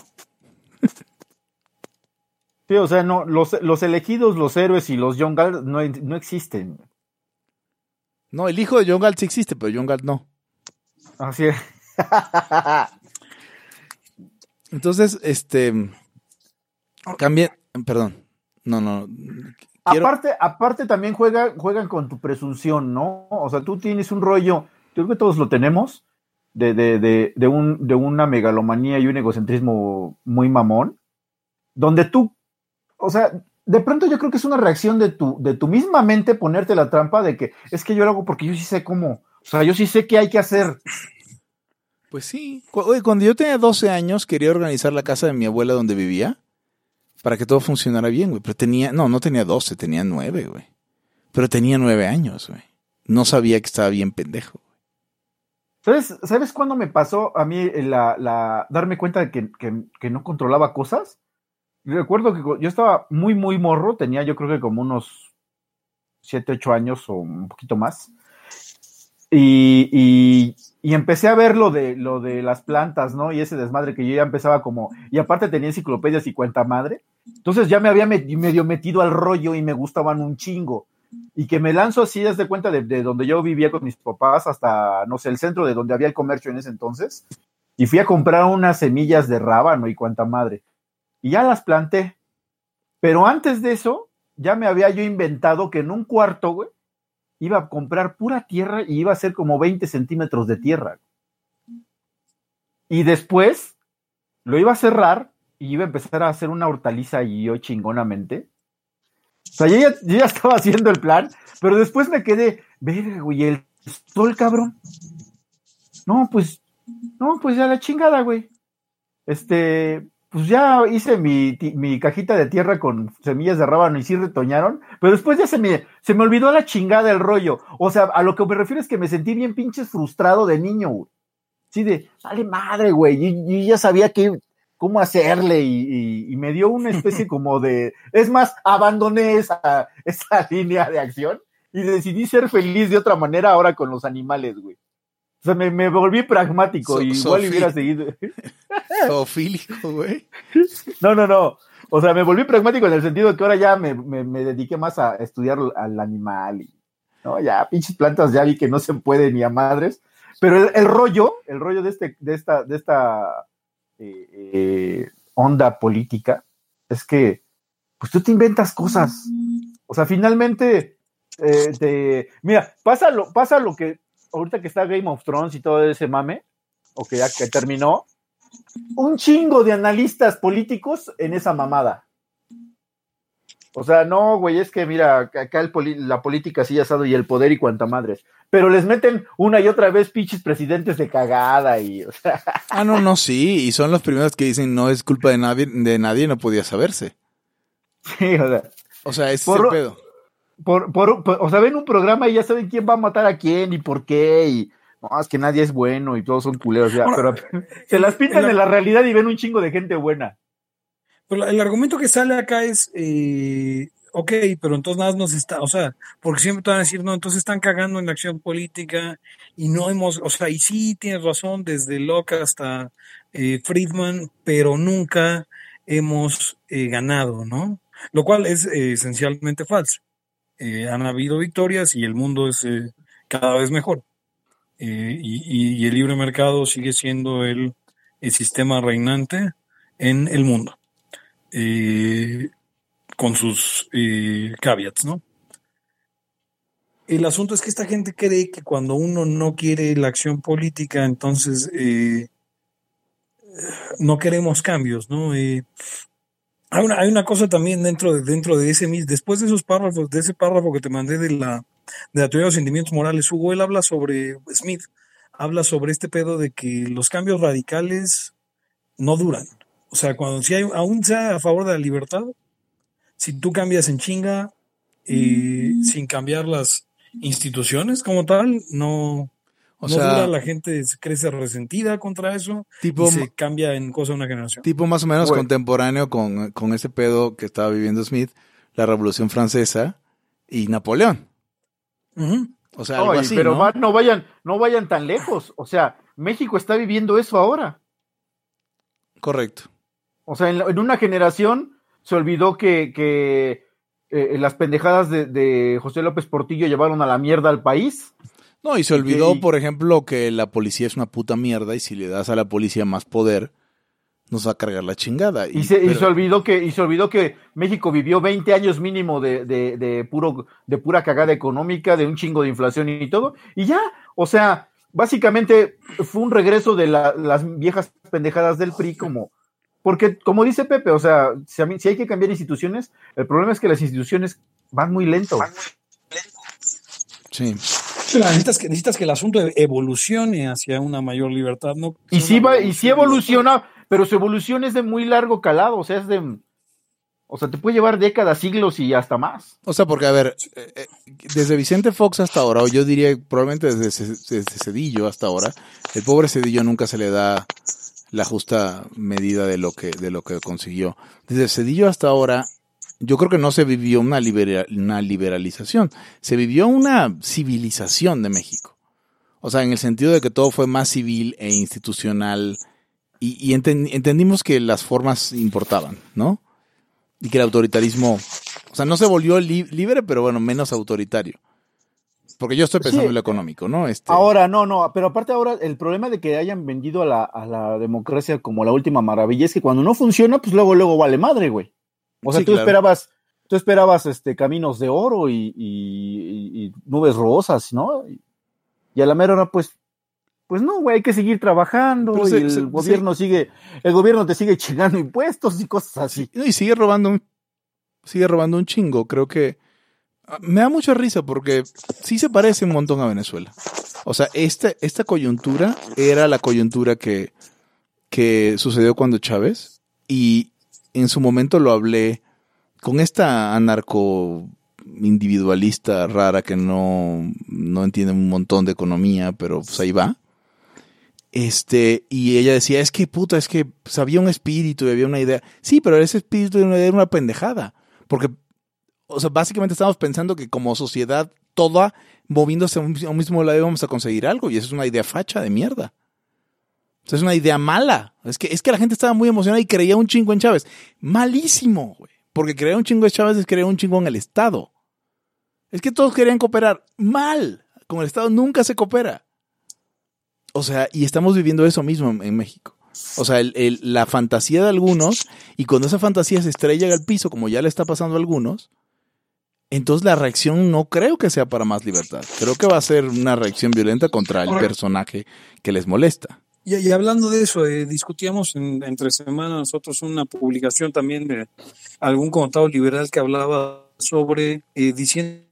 Sí, o sea, no, los, los elegidos, los héroes y los John Galt no, no existen. No, el hijo de John Galt sí existe, pero John Galt no. Así es. Entonces, este... Cambia... Perdón. No, no. Quiero... Aparte, aparte también juega, juegan con tu presunción, ¿no? O sea, tú tienes un rollo, creo que todos lo tenemos, de, de, de, de, un, de una megalomanía y un egocentrismo muy mamón, donde tú, o sea, de pronto yo creo que es una reacción de tu, de tu misma mente ponerte la trampa de que es que yo lo hago porque yo sí sé cómo, o sea, yo sí sé qué hay que hacer. Pues sí. Oye, cuando yo tenía doce años quería organizar la casa de mi abuela donde vivía para que todo funcionara bien, güey. Pero tenía, no, no tenía doce, tenía nueve, güey. Pero tenía nueve años, güey. No sabía que estaba bien pendejo. ¿Sabes, ¿sabes cuándo me pasó a mí la, la darme cuenta de que, que, que no controlaba cosas? Recuerdo que yo estaba muy, muy morro, tenía yo creo que como unos siete, ocho años o un poquito más. Y, y, y empecé a ver lo de, lo de las plantas, ¿no? Y ese desmadre que yo ya empezaba como... Y aparte tenía enciclopedias y cuenta madre. Entonces ya me había met, medio metido al rollo y me gustaban un chingo. Y que me lanzo así, desde cuenta de, de donde yo vivía con mis papás hasta, no sé, el centro de donde había el comercio en ese entonces. Y fui a comprar unas semillas de rábano y cuanta madre. Y ya las planté. Pero antes de eso, ya me había yo inventado que en un cuarto, güey, iba a comprar pura tierra y iba a ser como veinte centímetros de tierra. Y después lo iba a cerrar y iba a empezar a hacer una hortaliza y yo chingonamente. O sea, yo ya, yo ya estaba haciendo el plan, pero después me quedé, verga, güey, el sol, cabrón. No, pues, no, pues ya la chingada, güey. Este, pues ya hice mi, mi cajita de tierra con semillas de rábano y sí retoñaron, pero después ya se me, se me olvidó la chingada el rollo. O sea, a lo que me refiero es que me sentí bien pinches frustrado de niño, güey. Sí, de, vale madre, güey, yo, yo ya sabía que, cómo hacerle y, y, y me dio una especie como de, es más, abandoné esa, esa línea de acción y decidí ser feliz de otra manera ahora con los animales, güey. O sea, me, me volví pragmático, so, y igual so hubiera seguido. Zoofílico, güey. No, no, no. O sea, me volví pragmático en el sentido de que ahora ya me, me, me dediqué más a estudiar al animal. Y, no, ya, pinches plantas ya vi que no se puede ni a madres. Pero el, el rollo, el rollo de este, de esta, de esta eh, eh, onda política es que, pues tú te inventas cosas. O sea, finalmente, eh, te, mira, pasa lo, pasa lo que ahorita que está Game of Thrones y todo ese mame, o que ya que terminó, un chingo de analistas políticos en esa mamada. O sea, no, güey, es que mira, acá el poli- la política sí asado y el poder y cuanta madres. Pero les meten una y otra vez pinches presidentes de cagada y, o sea. Ah, no, no, sí, y son los primeros que dicen no es culpa de nadie, de nadie, no podía saberse. Sí, o sea. O sea, ese Por- es el pedo. Por, por, por- o sea, ven un programa y ya saben quién va a matar a quién y por qué, y no, es que nadie es bueno y todos son culeros, ya, Ahora, pero se las pintan el- en la realidad y ven un chingo de gente buena. Pero el argumento que sale acá es, eh, ok, pero entonces nada nos está, o sea, porque siempre te van a decir, no, entonces están cagando en la acción política y no hemos, o sea, y sí tienes razón, desde Locke hasta eh, Friedman, pero nunca hemos eh, ganado, ¿no? Lo cual es eh, esencialmente falso. Eh, han habido victorias y el mundo es eh, cada vez mejor. Eh, y, y- y el libre mercado sigue siendo el, el sistema reinante en el mundo. Eh, con sus eh, caveats, ¿no? El asunto es que esta gente cree que cuando uno no quiere la acción política, entonces eh, no queremos cambios, ¿no? Eh, hay, una, hay una cosa también dentro de, dentro de ese mismo, después de esos párrafos, de ese párrafo que te mandé de la, de la teoría de los sentimientos morales, Hugo, él habla sobre, Smith, habla sobre este pedo de que los cambios radicales no duran. O sea, cuando si hay, aún sea a favor de la libertad, si tú cambias en chinga, eh, sin cambiar las instituciones como tal, no, O no sea, dura, la gente se crece resentida contra eso tipo, y se cambia en cosa de una generación. tipo más o menos Bueno. contemporáneo con, con ese pedo que estaba viviendo Smith, la Revolución Francesa y Napoleón. Ujú. O sea, algo Ay, así, pero ¿no? va- no vayan, no vayan tan lejos. O sea, México está viviendo eso ahora. Correcto. O sea, en, la- en una generación se olvidó que, que eh, las pendejadas de, de José López Portillo llevaron a la mierda al país. No, y se Y olvidó, que- y- por ejemplo, que la policía es una puta mierda y si le das a la policía más poder, nos va a cargar la chingada. Y, se, y pero- se olvidó que, y se olvidó que México vivió veinte años mínimo de, de, de puro, de pura cagada económica, de un chingo de inflación y todo. Y ya, o sea, básicamente fue un regreso de la- las viejas pendejadas del P R I, como, porque, como dice Pepe, o sea, si, a mí- si hay que cambiar instituciones, el problema es que las instituciones van muy lento. Sí. Pero necesitas que, necesitas que el asunto evolucione hacia una mayor libertad, ¿no? Y Sea sí una va, y sí evolución. evoluciona, pero su evolución es de muy largo calado, o sea, es de, o sea, te puede llevar décadas, siglos y hasta más. O sea, porque, a ver, eh, eh, desde Vicente Fox hasta ahora, o yo diría probablemente desde, Ce- desde Cedillo hasta ahora, el pobre Cedillo nunca se le da la justa medida de lo que, de lo que consiguió. Desde Cedillo hasta ahora, yo creo que no se vivió una, libera- una liberalización, se vivió una civilización de México. O sea, en el sentido de que todo fue más civil e institucional y, y enten- entendimos que las formas importaban, ¿no? Y que el autoritarismo, o sea, no se volvió li- libre, pero bueno, menos autoritario. Porque yo estoy pensando Sí. en lo económico, ¿no? Este, Ahora, no, no, pero aparte ahora el problema de que hayan vendido a la, a la democracia como la última maravilla es que cuando no funciona, pues luego, luego vale madre, güey. O sea, Sí, tú claro. esperabas, tú esperabas este caminos de oro y, y- y- y nubes rosas, ¿no? Y, y a la mera hora, pues, pues no, güey, hay que seguir trabajando Pero y se- el se- gobierno sigue, el gobierno te sigue chingando impuestos y cosas así. y sigue robando un, sigue robando un chingo. Creo que ah, me da mucha risa porque sí se parece un montón a Venezuela. O sea, esta, esta coyuntura era la coyuntura que, que sucedió cuando Chávez, y en su momento lo hablé con esta anarco individualista rara que no, no entiende un montón de economía, pero pues ahí va. Este, y ella decía, es que puta, es que pues, había un espíritu y había una idea. Sí, pero ese espíritu era una, era una pendejada. Porque, o sea, básicamente estamos pensando que como sociedad toda moviéndose a un, a un mismo lado vamos a conseguir algo. Y eso es una idea facha de mierda. O sea, es una idea mala. Es que, es que la gente estaba muy emocionada y creía un chingo en Chávez. Malísimo, güey. Porque creer un chingo en Chávez es creer un chingo en el Estado. Es que todos querían cooperar. Mal. Con el Estado nunca se coopera. O sea, y estamos viviendo eso mismo en, en México. O sea, el, el, la fantasía de algunos, y cuando esa fantasía se estrella al piso, como ya le está pasando a algunos, entonces la reacción no creo que sea para más libertad. Creo que va a ser una reacción violenta contra el Correcto. personaje que les molesta. Y, y hablando de eso, eh, discutíamos en, entre semanas nosotros una publicación también de algún contado liberal que hablaba sobre, eh, diciendo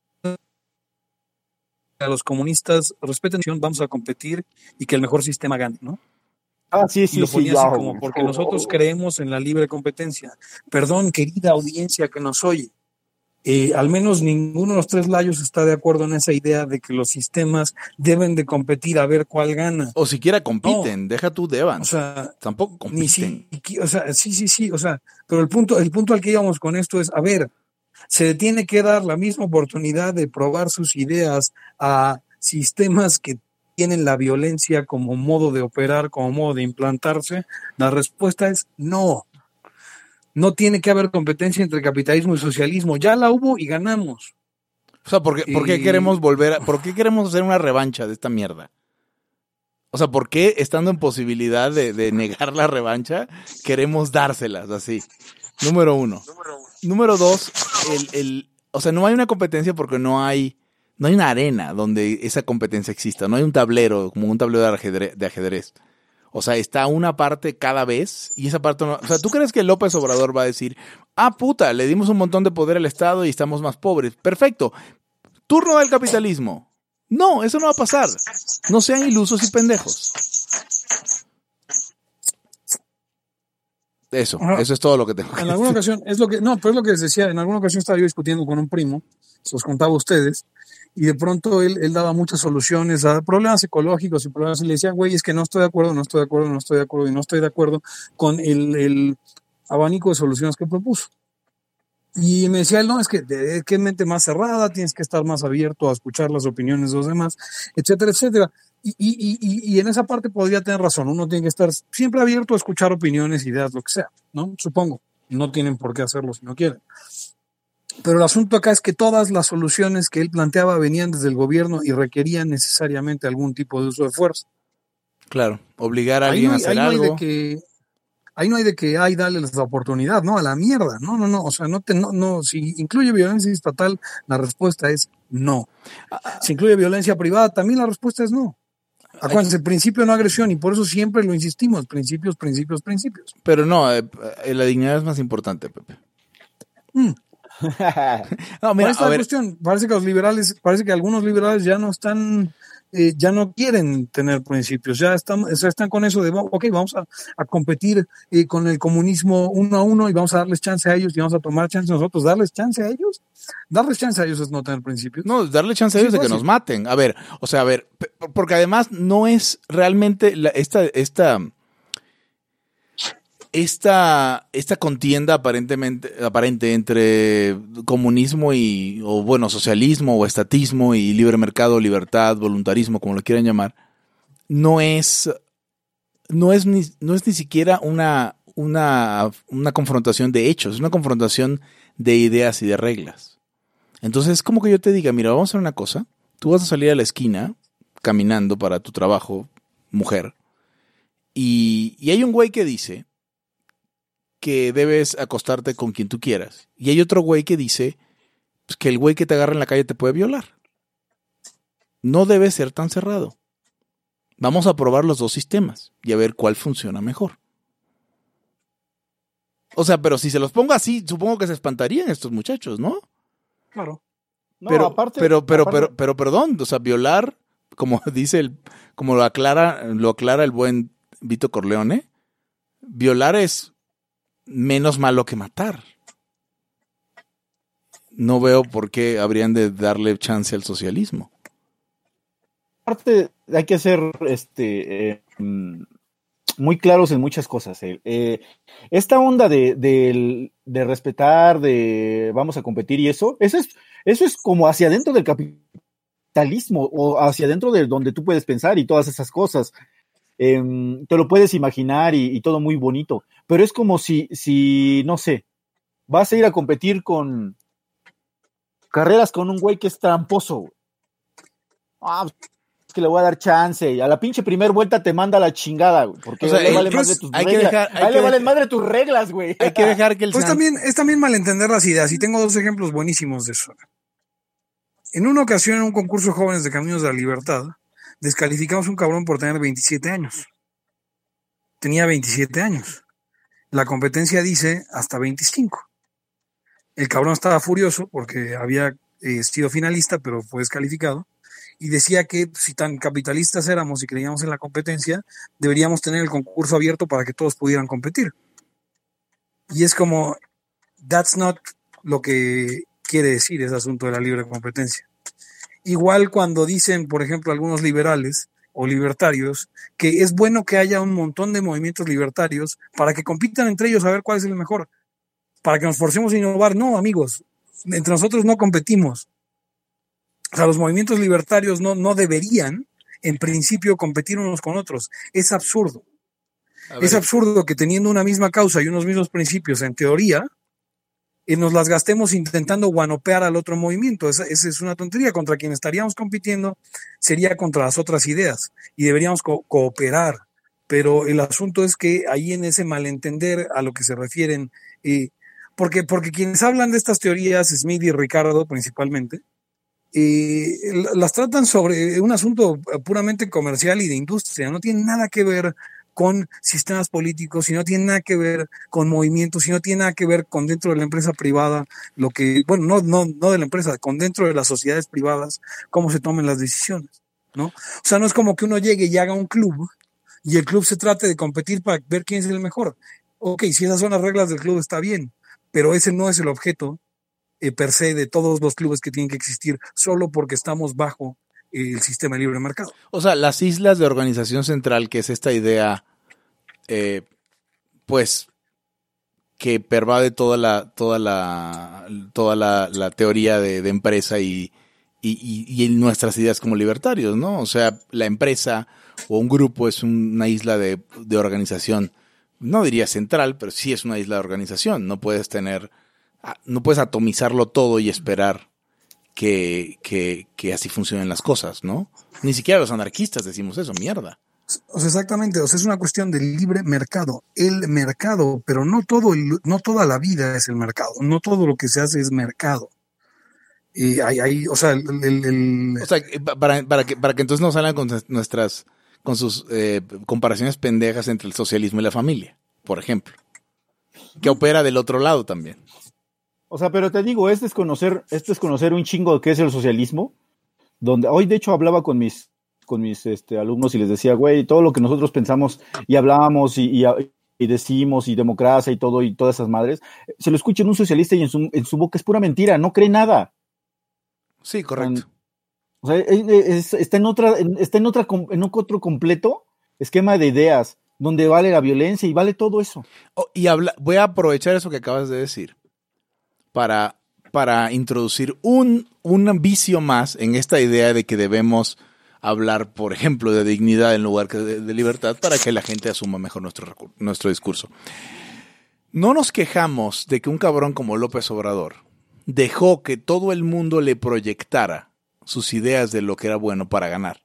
a los comunistas, respeten, vamos a competir y que el mejor sistema gane, ¿no? Ah, sí, Y sí, lo sí, ponía ya, así como, güey. porque nosotros creemos en la libre competencia. Perdón, querida audiencia que nos oye, eh, al menos ninguno de los tres layos está de acuerdo en esa idea de que los sistemas deben de competir a ver cuál gana. O siquiera compiten, No. deja tú deban. O sea, tampoco ni compiten. si, o sea, sí, sí, sí, o sea, pero el punto, el punto al que íbamos con esto es, a ver, se le tiene que dar la misma oportunidad de probar sus ideas a sistemas que tienen la violencia como modo de operar, como modo de implantarse. La respuesta es no. No tiene que haber competencia entre capitalismo y socialismo. Ya la hubo y ganamos. O sea, ¿por qué, ¿por qué Y- queremos volver a, por qué queremos hacer una revancha de esta mierda? O sea, ¿por qué estando en posibilidad de, de negar la revancha, queremos dárselas así? Número uno. Número dos, el, el, o sea, no hay una competencia porque no hay, no hay una arena donde esa competencia exista. No hay un tablero, como un tablero de ajedrez. De ajedrez. O sea, está una parte cada vez y esa parte no... O sea, ¿tú crees que López Obrador va a decir, ah, puta, le dimos un montón de poder al Estado y estamos más pobres? Perfecto. Turno del capitalismo. No, eso no va a pasar. No sean ilusos y pendejos. Eso, Ajá. eso es todo lo que tengo que En alguna decir. ocasión, es lo que, no, pero es lo que les decía, en alguna ocasión estaba yo discutiendo con un primo, se los contaba a ustedes, y de pronto él, él daba muchas soluciones a problemas ecológicos y problemas, y le decía, güey, es que no estoy de acuerdo, no estoy de acuerdo, no estoy de acuerdo, y no estoy de acuerdo con el, el abanico de soluciones que propuso. Y me decía él, no, es que de qué mente más cerrada, tienes que estar más abierto a escuchar las opiniones de los demás, etcétera, etcétera. Y, y, y, y en esa parte podría tener razón, uno tiene que estar siempre abierto a escuchar opiniones, ideas, lo que sea, ¿no? Supongo, no tienen por qué hacerlo si no quieren. Pero el asunto acá es que todas las soluciones que él planteaba venían desde el gobierno y requerían necesariamente algún tipo de uso de fuerza. Claro, obligar a Ahí alguien no a hay, hacer ahí no hay algo. de que Ahí no hay de que, ay, dale la oportunidad, no, a la mierda, no, no, no, o sea, no te, no, no, si incluye violencia estatal, la respuesta es no. Si incluye violencia privada, también la respuesta es no. Acuérdense, principio no agresión, y por eso siempre lo insistimos, principios, principios, principios. Pero no, eh, eh, la dignidad es más importante, Pepe. Mm. No, mira, Ahí está a la ver, cuestión, parece que los liberales, parece que algunos liberales ya no están, eh, ya no quieren tener principios, ya están, ya están con eso de, ok, vamos a, a competir eh, con el comunismo uno a uno y vamos a darles chance a ellos y vamos a tomar chance nosotros, darles chance a ellos, darles chance a ellos es no tener principios. no, darle chance a Sí, ellos de que fácil. nos maten. A ver, o sea, a ver, pe- porque además no es realmente la, esta, esta, esta, esta contienda aparentemente, aparente entre comunismo y, o bueno, socialismo o estatismo y libre mercado, libertad, voluntarismo, como lo quieran llamar, no es, no es ni, no es ni siquiera una, una, una confrontación de hechos, es una confrontación de ideas y de reglas. Entonces es como que yo te diga, mira, vamos a hacer una cosa, tú vas a salir a la esquina caminando para tu trabajo, mujer, y, y hay un güey que dice que debes acostarte con quien tú quieras, y hay otro güey que dice pues, que el güey que te agarra en la calle te puede violar. No debe ser tan cerrado. Vamos a probar los dos sistemas y a ver cuál funciona mejor. O sea, pero si se los pongo así, supongo que se espantarían estos muchachos, ¿no? Claro. No, pero, aparte, pero, pero, aparte- pero, pero, perdón, o sea, violar, como dice el, como lo aclara, lo aclara el buen Vito Corleone, violar es menos malo que matar. No veo por qué habrían de darle chance al socialismo. aparte hay que ser este eh, mm, muy claros en muchas cosas. eh. Eh, esta onda de, de, de respetar, de vamos a competir y eso, eso es, eso es como hacia adentro del capitalismo o hacia adentro de donde tú puedes pensar y todas esas cosas. Eh, te lo puedes imaginar y, y todo muy bonito, pero es como si, si, no sé, vas a ir a competir con carreras con un güey que es tramposo. Güey. Ah, es que le voy a dar chance. Y a la pinche primer vuelta te manda a la chingada, güey. Porque O sea, le el- valen pues, madre tus hay que reglas. dejar- hay Ahí que le valen dejar- madre tus reglas, güey. Hay que dejar que el Pues san- también, es también malentender las ideas, y tengo dos ejemplos buenísimos de eso. En una ocasión, en un concurso de jóvenes de Caminos de la Libertad, descalificamos a un cabrón por tener veintisiete años. tenía veintisiete años. La competencia dice hasta veinticinco. El cabrón estaba furioso porque había eh, sido finalista, pero fue descalificado. Y decía que si tan capitalistas éramos y creíamos en la competencia, deberíamos tener el concurso abierto para que todos pudieran competir. Y es como, that's not lo que quiere decir ese asunto de la libre competencia. Igual cuando dicen, por ejemplo, algunos liberales o libertarios, que es bueno que haya un montón de movimientos libertarios para que compitan entre ellos a ver cuál es el mejor, para que nos forcemos a innovar. No, amigos, entre nosotros no competimos. O sea, los movimientos libertarios no, no deberían, en principio, competir unos con otros. Es absurdo. Es absurdo que teniendo una misma causa y unos mismos principios, en teoría, eh, nos las gastemos intentando guanopear al otro movimiento. Esa, esa es una tontería. Contra quien estaríamos compitiendo sería contra las otras ideas y deberíamos co- cooperar. Pero el asunto es que ahí en ese malentender a lo que se refieren, eh, porque, porque quienes hablan de estas teorías, Smith y Ricardo principalmente, eh, las tratan sobre un asunto puramente comercial y de industria. No tiene nada que ver con sistemas políticos, y no tiene nada que ver con movimientos, y no tiene nada que ver con dentro de la empresa privada, lo que, bueno, no, no, no de la empresa, con dentro de las sociedades privadas, cómo se tomen las decisiones, ¿no? O sea, no es como que uno llegue y haga un club, y el club se trate de competir para ver quién es el mejor. Ok, si esas son las reglas del club está bien, pero ese no es el objeto eh, per se de todos los clubes que tienen que existir, solo porque estamos bajo el sistema de libre mercado. O sea, las islas de organización central, que es esta idea, eh, pues, que pervade toda la, toda la, toda la, la teoría de, de empresa y, y, y, y nuestras ideas como libertarios, ¿no? O sea, la empresa o un grupo es una isla de, de organización, no diría central, pero sí es una isla de organización. No puedes tener, no puedes atomizarlo todo y esperar Que, que, que así funcionen las cosas, ¿no? Ni siquiera los anarquistas decimos eso, mierda. O sea, exactamente, o sea, es una cuestión del libre mercado, el mercado, pero no todo, el, no toda la vida es el mercado, no todo lo que se hace es mercado. Y hay, hay, o sea, el, el, el... o sea, para, para que, para que entonces no salgan con nuestras, con sus eh, comparaciones pendejas entre el socialismo y la familia, por ejemplo, que opera del otro lado también. O sea, pero te digo, este es conocer, esto es conocer un chingo de qué es el socialismo, donde hoy de hecho hablaba con mis, con mis este, alumnos y les decía, güey, todo lo que nosotros pensamos y hablábamos y, y, y decimos y democracia y todo y todas esas madres, se lo escucha en un socialista y en su, en su boca es pura mentira, no cree nada. Sí, correcto. O sea, es, es, está en otra, está en otra, en otro completo esquema de ideas, donde vale la violencia y vale todo eso. Oh, y habla, voy a aprovechar eso que acabas de decir para, para introducir un, un vicio más en esta idea de que debemos hablar, por ejemplo, de dignidad en lugar que de, de libertad para que la gente asuma mejor nuestro, nuestro discurso. No nos quejamos de que un cabrón como López Obrador dejó que todo el mundo le proyectara sus ideas de lo que era bueno para ganar.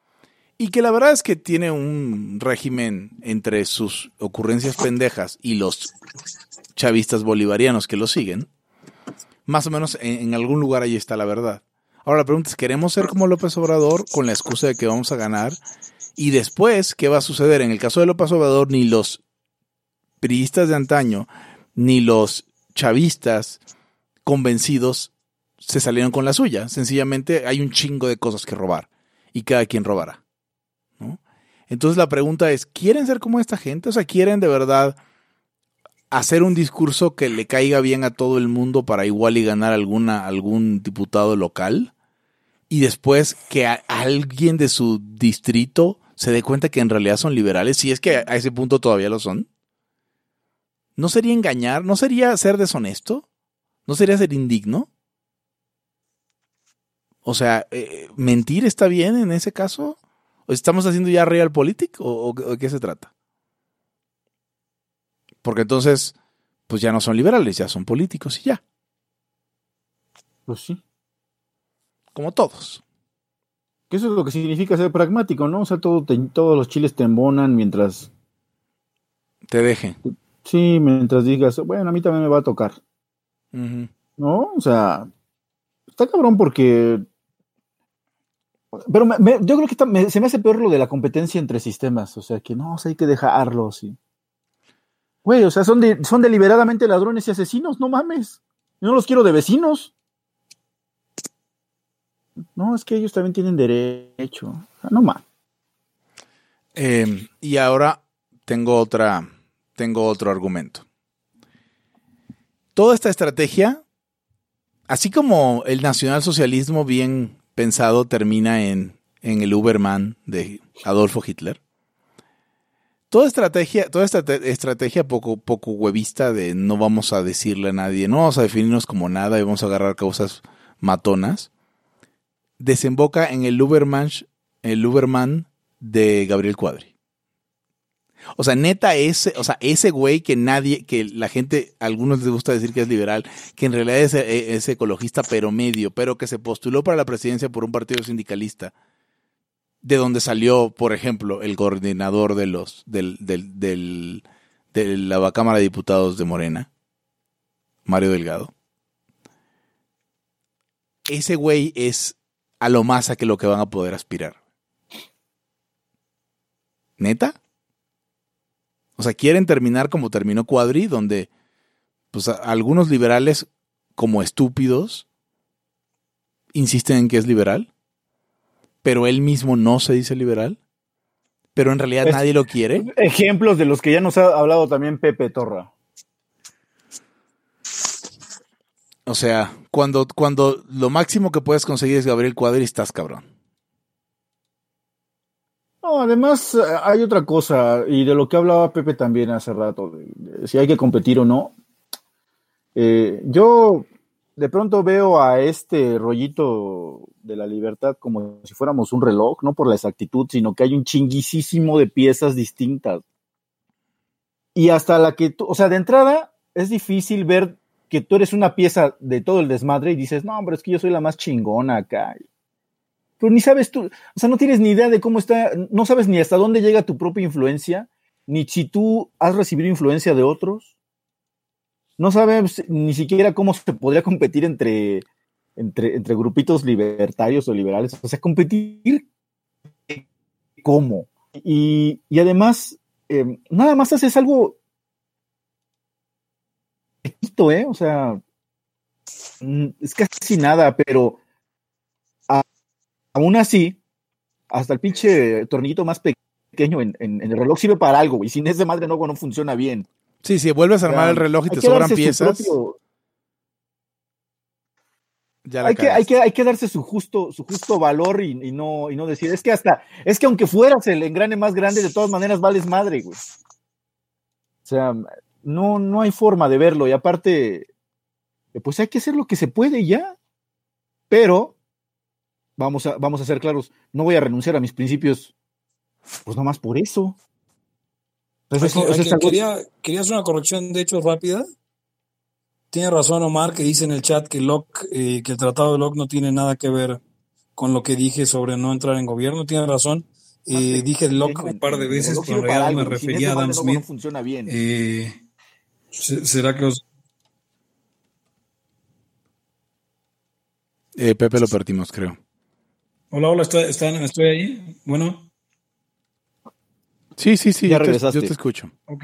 Y que la verdad es que tiene un régimen entre sus ocurrencias pendejas y los chavistas bolivarianos que lo siguen. Más o menos en, en algún lugar ahí está la verdad. Ahora la pregunta es, ¿queremos ser como López Obrador con la excusa de que vamos a ganar? Y después, ¿qué va a suceder? En el caso de López Obrador, ni los priistas de antaño, ni los chavistas convencidos se salieron con la suya. Sencillamente hay un chingo de cosas que robar y cada quien robará, ¿no? Entonces la pregunta es, ¿quieren ser como esta gente? O sea, ¿quieren de verdad hacer un discurso que le caiga bien a todo el mundo para igual y ganar alguna, algún diputado local? Y después que a, a alguien de su distrito se dé cuenta que en realidad son liberales, si es que a, a ese punto todavía lo son. ¿No sería engañar? ¿No sería ser deshonesto? ¿No sería ser indigno? O sea, eh, ¿mentir está bien en ese caso? ¿O estamos haciendo ya realpolitik? ¿O, o, o qué se trata? Porque entonces, pues ya no son liberales, ya son políticos y ya. Pues sí. Como todos. Que eso es lo que significa ser pragmático, ¿no? O sea, todo te, todos los chiles te embonan mientras... Te dejen. Sí, mientras digas, bueno, a mí también me va a tocar. Uh-huh. ¿No? O sea, está cabrón porque Pero me, me, yo creo que está, me, se me hace peor lo de la competencia entre sistemas. O sea, que no, o sea, hay que dejarlos. Y... Güey, o sea, son, de, son deliberadamente ladrones y asesinos, no mames. Yo no los quiero de vecinos. No, es que ellos también tienen derecho. O sea, no mames. Eh, y ahora tengo otra, tengo otro argumento. Toda esta estrategia, así como el nacionalsocialismo bien pensado termina en, en el Überman de Adolfo Hitler, toda estrategia, toda esta estrategia poco, poco huevista de no vamos a decirle a nadie, no vamos a definirnos como nada y vamos a agarrar causas matonas, desemboca en el Überman, el Überman de Gabriel Cuadri. O sea, neta, ese, o sea, ese güey que nadie, que la gente, a algunos les gusta decir que es liberal, que en realidad es, es ecologista pero medio, pero que se postuló para la presidencia por un partido sindicalista, de donde salió, por ejemplo, el coordinador de los, del, del, del, de la Cámara de Diputados de Morena, Mario Delgado. Ese güey es a lo más a que lo que van a poder aspirar. ¿Neta? O sea, quieren terminar como terminó Cuadri, donde pues, a, a algunos liberales, como estúpidos, insisten en que es liberal, pero él mismo no se dice liberal, pero en realidad es, nadie lo quiere. Ejemplos de los que ya nos ha hablado también Pepe Torra. O sea, cuando, cuando lo máximo que puedes conseguir es Gabriel Cuadri, estás cabrón. No, además hay otra cosa, y de lo que hablaba Pepe también hace rato, de, de si hay que competir o no. Eh, yo de pronto veo a este rollito de la libertad como si fuéramos un reloj, no por la exactitud, sino que hay un chinguisísimo de piezas distintas. Y hasta la que tú, o sea, de entrada es difícil ver que tú eres una pieza de todo el desmadre y dices, no, hombre, es que yo soy la más chingona acá. Pero ni sabes tú, o sea, no tienes ni idea de cómo está, no sabes ni hasta dónde llega tu propia influencia, ni si tú has recibido influencia de otros. No sabes ni siquiera cómo se podría competir entre, entre, entre grupitos libertarios o liberales. O sea, competir ¿cómo? Y, y además, eh, nada más haces algo pequeñito, ¿eh? O sea, es casi nada, pero a, aún así, hasta el pinche tornillito más pequeño en, en, en el reloj sirve para algo, güey. Sin ese madre no, no funciona bien. Sí, si vuelves a armar o sea, el reloj y te sobran piezas, propio... ya la hay, que, hay, que, hay que darse su justo, su justo valor y, y, no, y no decir, es que hasta, es que aunque fueras el engrane más grande, de todas maneras vales madre, güey. O sea, no, no hay forma de verlo, y aparte, pues hay que hacer lo que se puede ya, pero vamos a, vamos a ser claros, no voy a renunciar a mis principios, pues nomás por eso. Entonces, okay, okay, algo... quería, quería hacer una corrección de hechos rápida. Tiene razón Omar, que dice en el chat que Locke, eh, que el tratado de Locke no tiene nada que ver con lo que dije sobre no entrar en gobierno. Tiene razón. Eh, dije Locke un par de veces, pero en realidad me refería a Adam Smith. No funciona bien. Eh, ¿Será que os... Eh, Pepe lo perdimos, creo. Hola, hola, ¿está, está, ¿estoy ahí? Bueno. Sí, sí, sí, ya yo, regresaste. Te, yo te escucho. Ok.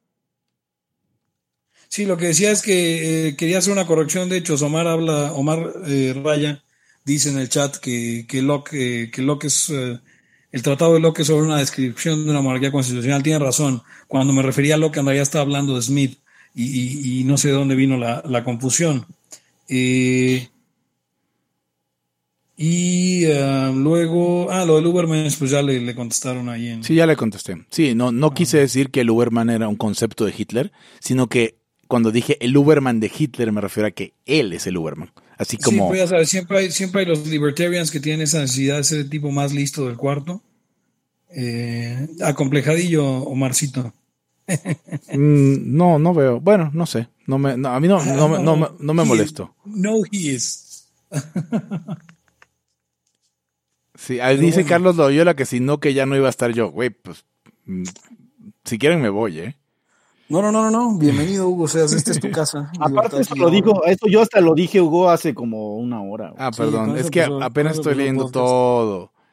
Sí, lo que decía es que eh, quería hacer una corrección de hechos. Omar habla, Omar eh, Raya dice en el chat que, que Locke, eh, que Locke es, eh, el tratado de Locke es sobre una descripción de una monarquía constitucional. Tiene razón. Cuando me refería a Locke, en realidad estaba hablando de Smith y, y, y no sé de dónde vino la, la confusión. Eh, Y uh, luego, ah, lo del Uberman, pues ya le, le contestaron ahí. En... Sí, ya le contesté. Sí, no, no ah. quise decir que el Uberman era un concepto de Hitler, sino que cuando dije el Uberman de Hitler me refiero a que él es el Uberman. Así como... Sí, pues ya sabes, siempre hay, siempre hay los libertarians que tienen esa necesidad de ser el tipo más listo del cuarto. Eh, acomplejadillo, Omarcito. mm, no, no veo. Bueno, no sé. No me, no, a mí no, no, no, no, no, no me molesto. No, he is. Sí, ahí dice bueno. Carlos Loyola que si no, que ya no iba a estar yo. Güey, pues, si quieren me voy, ¿eh? No, no, no, no, bienvenido, Hugo, o sea, esta es tu casa. Aparte, esto lo dijo, esto yo hasta lo dije, Hugo, hace como una hora. Ah, perdón, sí, es que pues, apenas estoy leyendo todo.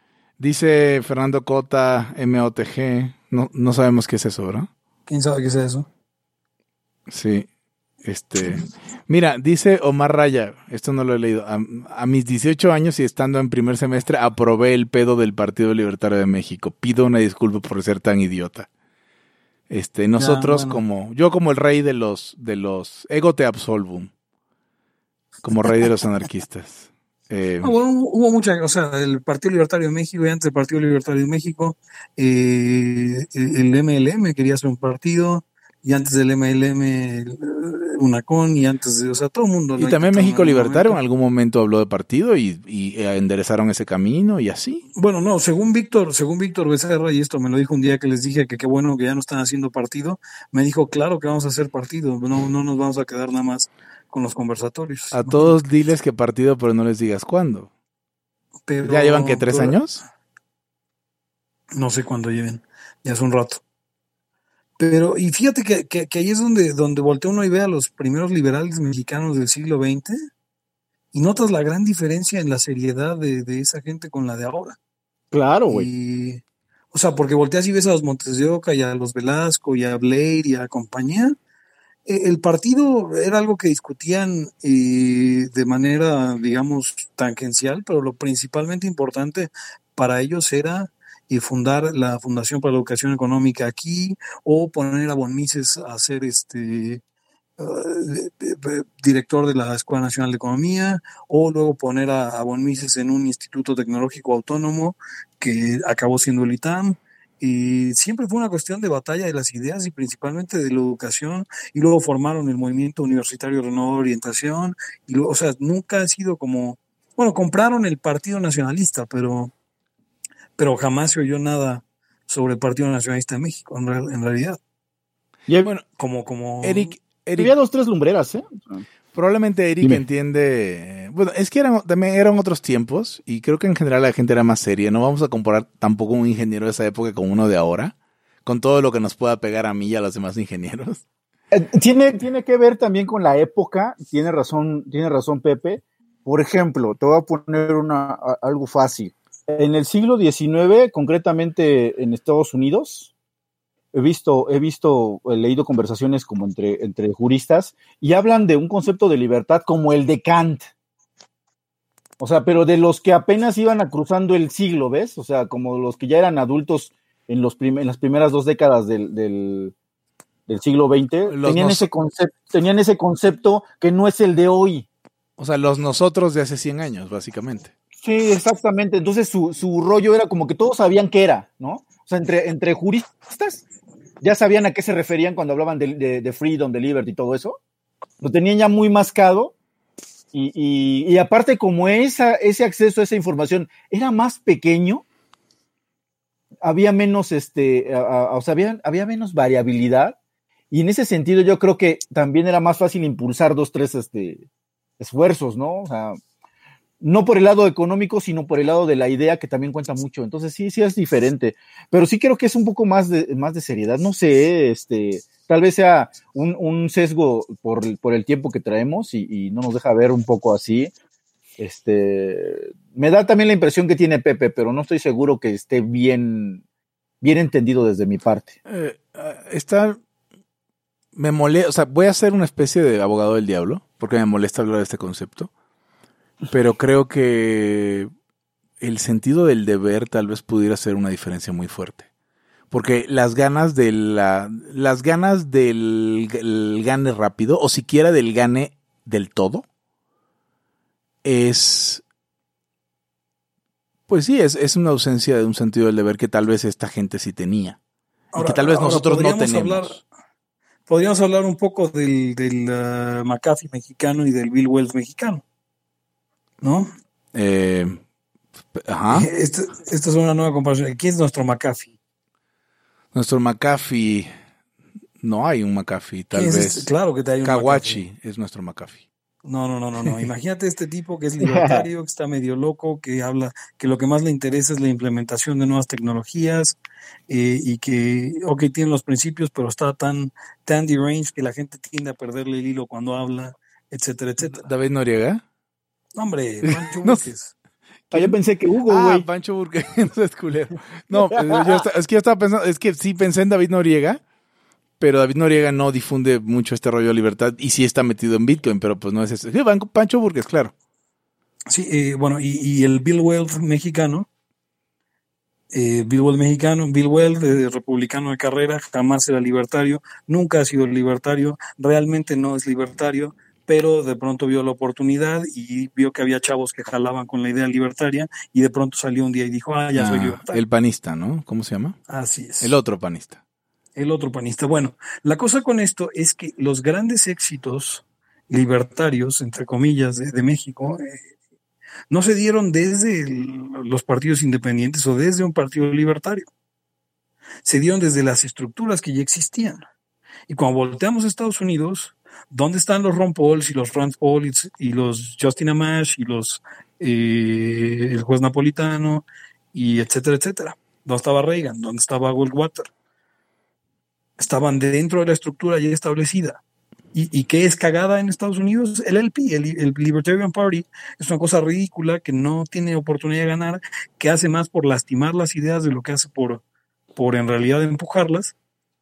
Dice Fernando Cota, M O T G. No, no sabemos qué es eso, ¿verdad? ¿Quién sabe qué es eso? Sí. Este, mira, dice Omar Raya, esto no lo he leído, a, a mis dieciocho años y estando en primer semestre aprobé el pedo del Partido Libertario de México. Pido una disculpa por ser tan idiota. Este, nosotros Ya, bueno. como, yo como el rey de los, de los, ego te absolvum, como rey de los anarquistas. Eh, Ah, bueno, hubo hubo mucha, o sea, el Partido Libertario de México y antes del Partido Libertario de México, eh, el M L M quería hacer un partido, y antes del M L M el, eh, UNACON, y antes de, o sea, todo el mundo y lo ha también intentado en México algún Libertario en momento. algún momento habló de partido y, y enderezaron ese camino y así. Bueno, no, según Víctor, según Víctor Becerra, y esto me lo dijo un día que les dije que qué bueno que ya no están haciendo partido, me dijo, claro que vamos a hacer partido, no, no nos vamos a quedar nada más con los conversatorios. A todos diles que partido, pero no les digas cuándo. Pero, ¿Ya llevan que tres pero- años? No sé cuándo lleven, ya es un rato. Pero, y fíjate que, que, que ahí es donde, donde voltea uno y ve a los primeros liberales mexicanos del siglo veinte y notas la gran diferencia en la seriedad de, de esa gente con la de ahora. Claro, güey. Y, o sea, porque volteas y ves a los Montes de Oca y a los Velasco y a Blair y a compañía. Eh, El partido era algo que discutían eh, de manera, digamos, tangencial, pero lo principalmente importante para ellos era eh, fundar la Fundación para la Educación Económica aquí o poner a Von Mises a ser este eh, eh, eh, director de la Escuela Nacional de Economía o luego poner a, a Von Mises en un instituto tecnológico autónomo que acabó siendo el I T A M. Y siempre fue una cuestión de batalla de las ideas y principalmente de la educación, y luego formaron el Movimiento Universitario de Nueva Orientación, y luego, o sea, nunca ha sido como, bueno, compraron el Partido Nacionalista, pero, pero jamás se oyó nada sobre el Partido Nacionalista de México, en, real- en realidad, Y hay- Bueno, como, como, Eric, Eric, había dos, tres lumbreras, ¿eh? probablemente Eric Dime. entiende. Bueno, es que eran, también eran otros tiempos y creo que en general la gente era más seria. No vamos a comparar tampoco un ingeniero de esa época con uno de ahora, con todo lo que nos pueda pegar a mí y a los demás ingenieros. Eh, Tiene, tiene que ver también con la época, tiene razón, tiene razón Pepe. Por ejemplo, te voy a poner una, a- algo fácil. En el siglo diecinueve, concretamente en Estados Unidos, he visto, he visto, he leído conversaciones como entre, entre juristas y hablan de un concepto de libertad como el de Kant. O sea, pero de los que apenas iban a cruzando el siglo, ¿ves? O sea, como los que ya eran adultos en, los prim- en las primeras dos décadas del, del, del siglo veinte, Los tenían, nos- ese concepto, tenían ese concepto que no es el de hoy. O sea, los nosotros de hace cien años, básicamente. Sí, exactamente. Entonces su, su rollo era como que todos sabían qué era, ¿no? O sea, entre, entre juristas ya sabían a qué se referían cuando hablaban de, de, de freedom, de liberty y todo eso. Lo tenían ya muy mascado. Y, y, y aparte, como esa, ese acceso a esa información era más pequeño, había menos, este, a, a, o sea, había, había menos variabilidad. Y en ese sentido, yo creo que también era más fácil impulsar dos, tres este, esfuerzos, ¿no? O sea, no por el lado económico, sino por el lado de la idea, que también cuenta mucho. Entonces, sí, sí es diferente. Pero sí creo que es un poco más de, más de seriedad. No sé, este, tal vez sea un, un sesgo por, por el tiempo que traemos y, y no nos deja ver un poco así. Este, me da también la impresión que tiene Pepe, pero no estoy seguro que esté bien, bien entendido desde mi parte. Eh, eh, está... Me molesta, o sea, voy a ser una especie de abogado del diablo, porque me molesta hablar de este concepto, pero creo que el sentido del deber tal vez pudiera ser una diferencia muy fuerte. Porque las ganas de la, las ganas del el gane rápido, o siquiera del gane del todo, es, pues sí, es, es una ausencia de un sentido del deber que tal vez esta gente sí tenía. Ahora- y que tal vez ahora nosotros no podríamos tenemos. hablar- Podríamos hablar un poco del, del uh, McAfee mexicano y del Bill Wells mexicano, ¿no? Eh, ajá. Esta, esta es una nueva comparación. ¿Quién es nuestro McAfee? Nuestro McAfee, no hay un McAfee, tal ¿Quién es vez. este? Claro que te hay un Kawachi McAfee. es nuestro McAfee. No, no, no, no, no. Imagínate este tipo que es libertario, que está medio loco, que habla, que lo que más le interesa es la implementación de nuevas tecnologías, eh, y que, ok, tiene los principios, pero está tan, tan deranged que la gente tiende a perderle el hilo cuando habla, etcétera, etcétera. David Noriega. No, hombre, Pancho No Vázquez. Ah, yo pensé que Hugo, güey. Ah, Pancho Burke, no es culero. No, yo está, es que yo estaba pensando, es que sí pensé en David Noriega, pero David Noriega no difunde mucho este rollo de libertad y sí está metido en Bitcoin, pero pues no es eso. Sí, Pancho Burke, es claro. Sí, eh, bueno, y, y el Bill Weld mexicano, eh, Bill Weld mexicano, Bill Weld, eh, republicano de carrera, jamás era libertario, nunca ha sido libertario, realmente no es libertario, pero de pronto vio la oportunidad y vio que había chavos que jalaban con la idea libertaria y de pronto salió un día y dijo, ah, ya ah, soy libertario. El panista, ¿no? ¿Cómo se llama? Así es. El otro panista. El otro panista. Bueno, la cosa con esto es que los grandes éxitos libertarios, entre comillas, de, de México, eh, no se dieron desde el, los partidos independientes o desde un partido libertario. Se dieron desde las estructuras que ya existían. Y cuando volteamos a Estados Unidos, ¿dónde están los Ron Pauls y los Rand Paul y los Justin Amash y los eh, el juez Napolitano y etcétera, etcétera? ¿Dónde estaba Reagan? ¿Dónde estaba Goldwater? Estaban dentro de la estructura ya establecida. ¿Y, y qué es cagada en Estados Unidos? El L P, el, el Libertarian Party, es una cosa ridícula que no tiene oportunidad de ganar, que hace más por lastimar las ideas de lo que hace por, por en realidad empujarlas.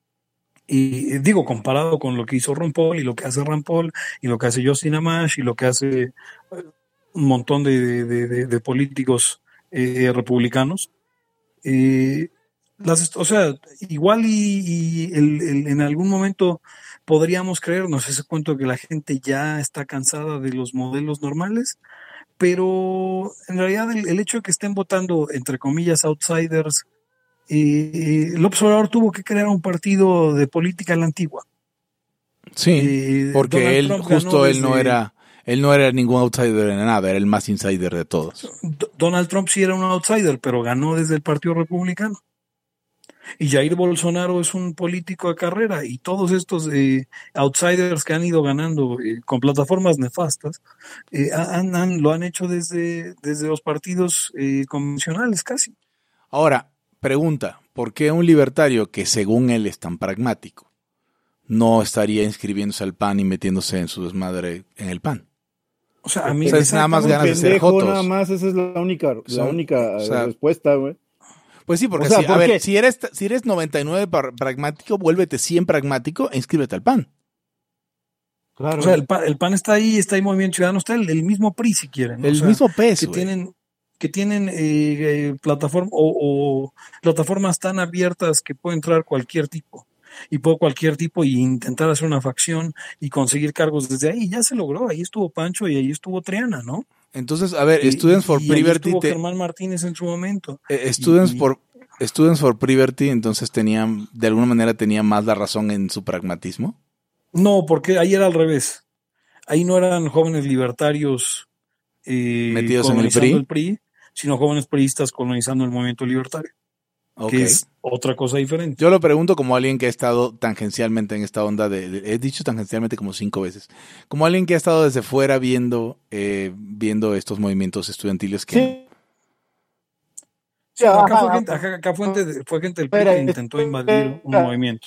Y digo, comparado con lo que hizo Ron Paul y lo que hace Rand Paul y lo que hace Justin Amash y lo que hace un montón de, de, de, de políticos eh, republicanos, eh, las, o sea, igual y, y el, el, en algún momento podríamos creernos ese cuento que la gente ya está cansada de los modelos normales, pero en realidad el, el hecho de que estén votando, entre comillas, outsiders, Eh, López Obrador tuvo que crear un partido de política a la antigua. Sí, eh, porque Donald él Trump justo él desde, no era él no era ningún outsider en nada, era el más insider de todos. Donald Trump sí era un outsider, pero ganó desde el Partido Republicano. Y Jair Bolsonaro es un político de carrera y todos estos eh, outsiders que han ido ganando eh, con plataformas nefastas eh, han, han, lo han hecho desde, desde los partidos eh, convencionales casi. Ahora, pregunta, ¿por qué un libertario que según él es tan pragmático no estaría inscribiéndose al P A N y metiéndose en su desmadre en el P A N? O sea, a mí o sea, es nada más ganas de ser jotos. Nada más, esa es la única, la Son, única o sea, respuesta, güey. Pues sí, porque o sea, si, a ver, si eres, si eres noventa y nueve pragmático, vuélvete cien pragmático e inscríbete al P A N. Claro. O sea, el P A N, el P A N está ahí, está ahí Movimiento Ciudadano, está el, el mismo P R I si quieren. El o sea, mismo P E S, que tienen que tienen eh, eh, plataforma o, o plataformas tan abiertas que puede entrar cualquier tipo y puede cualquier tipo y intentar hacer una facción y conseguir cargos desde ahí. Ya se logró, ahí estuvo Pancho y ahí estuvo Triana, ¿no? Entonces, a ver, y, Students for y Liberty estuvo te... Germán Martínez en su momento. Eh, Students y, for Students for Liberty, entonces tenían, de alguna manera tenía más la razón en su pragmatismo. No, porque ahí era al revés. Ahí no eran jóvenes libertarios eh, metidos en el P R I, el P R I, sino jóvenes priistas colonizando el movimiento libertario. Okay. Que es otra cosa diferente. Yo lo pregunto como alguien que ha estado tangencialmente en esta onda de, de he dicho tangencialmente como cinco veces, como alguien que ha estado desde fuera viendo eh, viendo estos movimientos estudiantiles que sí. Sí, acá, acá, fue gente, acá, acá fue, gente, fue gente del P R I que intentó invadir un movimiento.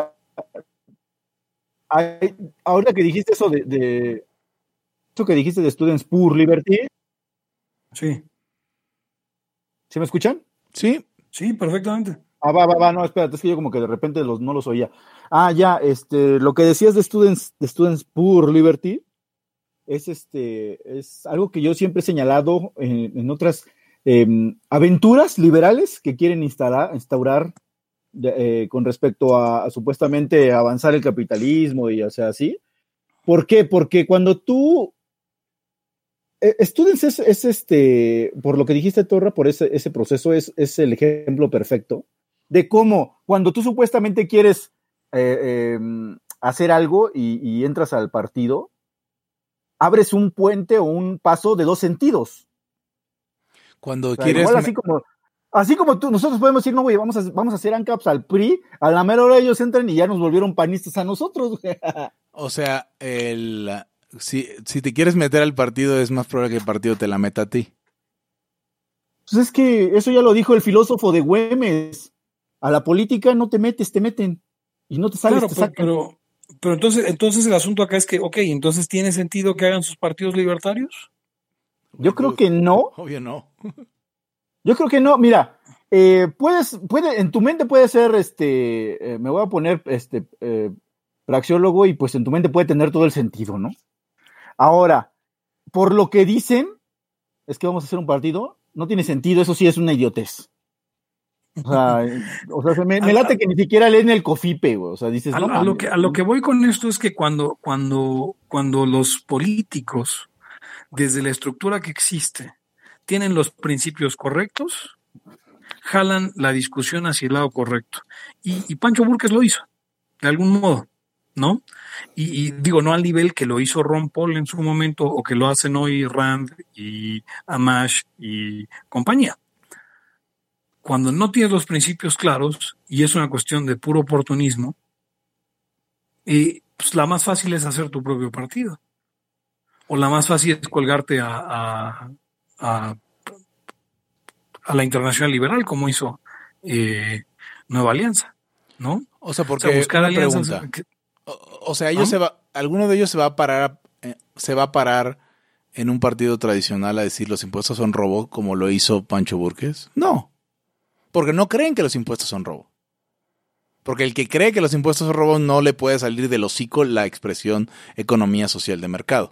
Ahora que dijiste eso de, de eso que dijiste de Students for Liberty, sí. ¿Se me escuchan? Sí. Sí, perfectamente. Ah, va, va, va, no, espérate, es que yo como que de repente los, no los oía. Ah, ya, este, lo que decías de Students, de Students for Liberty, es este, es algo que yo siempre he señalado en, en otras eh, aventuras liberales que quieren instalar, instaurar eh, con respecto a, a supuestamente avanzar el capitalismo y o sea así. ¿Por qué? Porque cuando tú Students es, es este, por lo que dijiste, Torra, por ese, ese proceso, es, es el ejemplo perfecto de cómo cuando tú supuestamente quieres eh, eh, hacer algo y, y entras al partido, abres un puente o un paso de dos sentidos. Cuando o sea, quieres... Igual así como, así como tú, nosotros podemos decir, no, güey, vamos a, vamos a hacer ANCAPs al P R I, a la mera hora ellos entran y ya nos volvieron panistas a nosotros. O sea, el... Si, si te quieres meter al partido, es más probable que el partido te la meta a ti. Pues es que eso ya lo dijo el filósofo de Güemes. A la política no te metes, te meten. Y no te sales, claro, te pero, sacan. Pero, pero entonces, entonces el asunto acá es que, ok, entonces ¿tiene sentido que hagan sus partidos libertarios? Yo creo que no. Obvio no. Yo creo que no. Mira, eh, puedes, puede, en tu mente puede ser, este, eh, me voy a poner, este, eh, praxeólogo y pues en tu mente puede tener todo el sentido, ¿no? Ahora, por lo que dicen, es que vamos a hacer un partido, no tiene sentido, eso sí es una idiotez. O sea, o sea me, me late que ni siquiera leen el COFIPE, güey. O sea, dices, a, no, a, lo que, a lo que voy con esto es que cuando, cuando, cuando los políticos, desde la estructura que existe, tienen los principios correctos, jalan la discusión hacia el lado correcto. Y, y Pancho Búrquez lo hizo, de algún modo, ¿no? Y, y digo, no al nivel que lo hizo Ron Paul en su momento o que lo hacen hoy Rand y Amash y compañía. Cuando no tienes los principios claros y es una cuestión de puro oportunismo, eh, pues la más fácil es hacer tu propio partido. O la más fácil es colgarte a, a, a, a la Internacional Liberal, como hizo eh, Nueva Alianza, ¿no? O sea, porque o sea, buscar una alianzas pregunta. que- O, o sea, ellos ¿Ah? se va, alguno de ellos se va a parar, eh, se va a parar en un partido tradicional a decir los impuestos son robo, como lo hizo Pancho Búrquez. No, porque no creen que los impuestos son robo. Porque el que cree que los impuestos son robo no le puede salir del hocico la expresión economía social de mercado.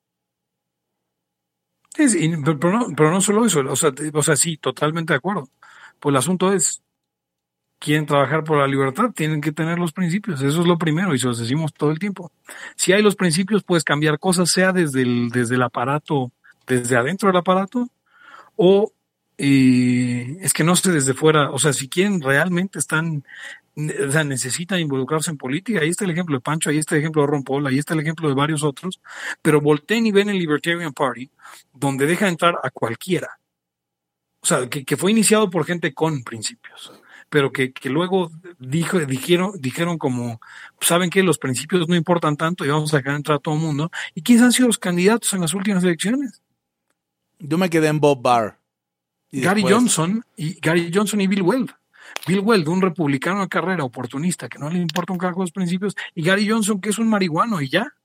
Sí, sí, pero, pero no, pero no solo eso, o sea, te- o sea, sí, totalmente de acuerdo. Pues el asunto es, quieren trabajar por la libertad, tienen que tener los principios, eso es lo primero y se los decimos todo el tiempo. Si hay los principios, puedes cambiar cosas, sea desde el, desde el aparato, desde adentro del aparato, o eh, es que no sé desde fuera, o sea, si quieren realmente están, o sea, necesitan involucrarse en política, ahí está el ejemplo de Pancho, ahí está el ejemplo de Ron Paul, ahí está el ejemplo de varios otros, pero volteen y ven el Libertarian Party, donde deja entrar a cualquiera. O sea, que, que fue iniciado por gente con principios, pero que, que luego dijo, dijeron, dijeron como, ¿saben qué? Los principios no importan tanto y vamos a dejar entrar a todo el mundo. ¿Y quiénes han sido los candidatos en las últimas elecciones? Yo me quedé en Bob Barr. Y Gary después- Johnson y Gary Johnson y Bill Weld. Bill Weld, un republicano de carrera, oportunista, que no le importa un carajo los principios, y Gary Johnson, que es un marihuano y ya.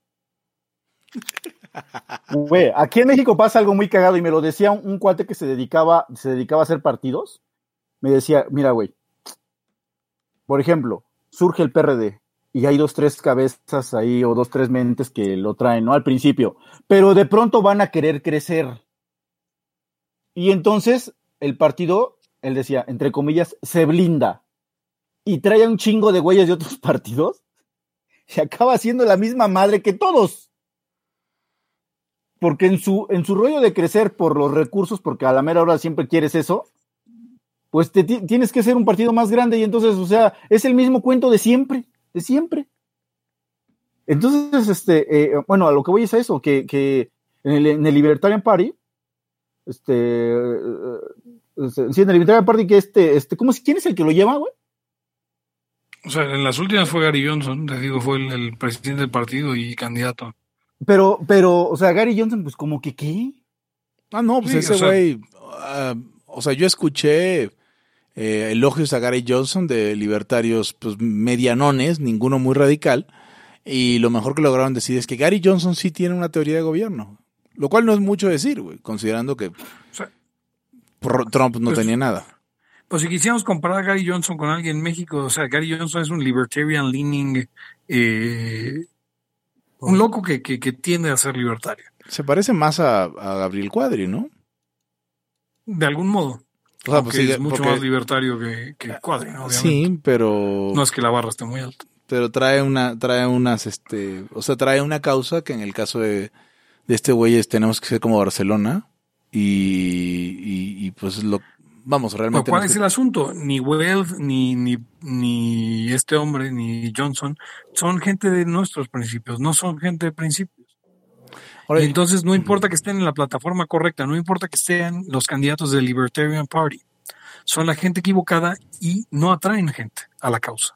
Güey, aquí en México pasa algo muy cagado y me lo decía un, un cuate que se dedicaba, se dedicaba a hacer partidos. Me decía, mira, güey, por ejemplo, surge el P R D y hay dos, tres cabezas ahí o dos, tres mentes que lo traen, ¿no? Al principio, pero de pronto van a querer crecer. Y entonces el partido, él decía, entre comillas, se blinda y trae a un chingo de güeyes de otros partidos y acaba siendo la misma madre que todos. Porque en su, en su rollo de crecer por los recursos, porque a la mera hora siempre quieres eso, pues te ti- tienes que ser un partido más grande y entonces, o sea, es el mismo cuento de siempre, de siempre. Entonces, este, eh, bueno, a lo que voy es a eso, que, que en, el, en el Libertarian Party, este, eh, eh, sí, en el Libertarian Party que este, este, ¿cómo, ¿quién es el que lo lleva, güey? O sea, en las últimas fue Gary Johnson, te digo, fue el, el presidente del partido y candidato. Pero, pero, o sea, Gary Johnson, pues como que, ¿qué? Ah, no, pues Sí, ese o sea- güey, ah, o sea, yo escuché eh, elogios a Gary Johnson de libertarios pues medianones, ninguno muy radical, y lo mejor que lograron decir es que Gary Johnson sí tiene una teoría de gobierno, lo cual no es mucho decir, güey, considerando que O sea, por- Trump no pues- tenía nada. pues si quisiéramos comparar a Gary Johnson con alguien en México, o sea, Gary Johnson es un libertarian leaning, eh, un loco que, que, que tiende a ser libertario, Se parece más a, a Gabriel Cuadri, ¿no? de algún modo. O sea, Aunque pues sí, es mucho porque- más libertario que, que Cuadri, ¿no? Obviamente. Sí, pero No es que la barra esté muy alta. pero trae una trae unas este, o sea, trae una causa que en el caso de, de este güey es tenemos que ser como Barcelona y, y, y pues lo vamos Pero realmente ¿cuál no es sé- el asunto? Ni Weld, ni, ni, ni este hombre, ni Johnson, son gente de nuestros principios, no son gente de principios. Ahora, Y entonces no importa que estén en la plataforma correcta, no importa que estén los candidatos del Libertarian Party, son la gente equivocada y no atraen gente a la causa.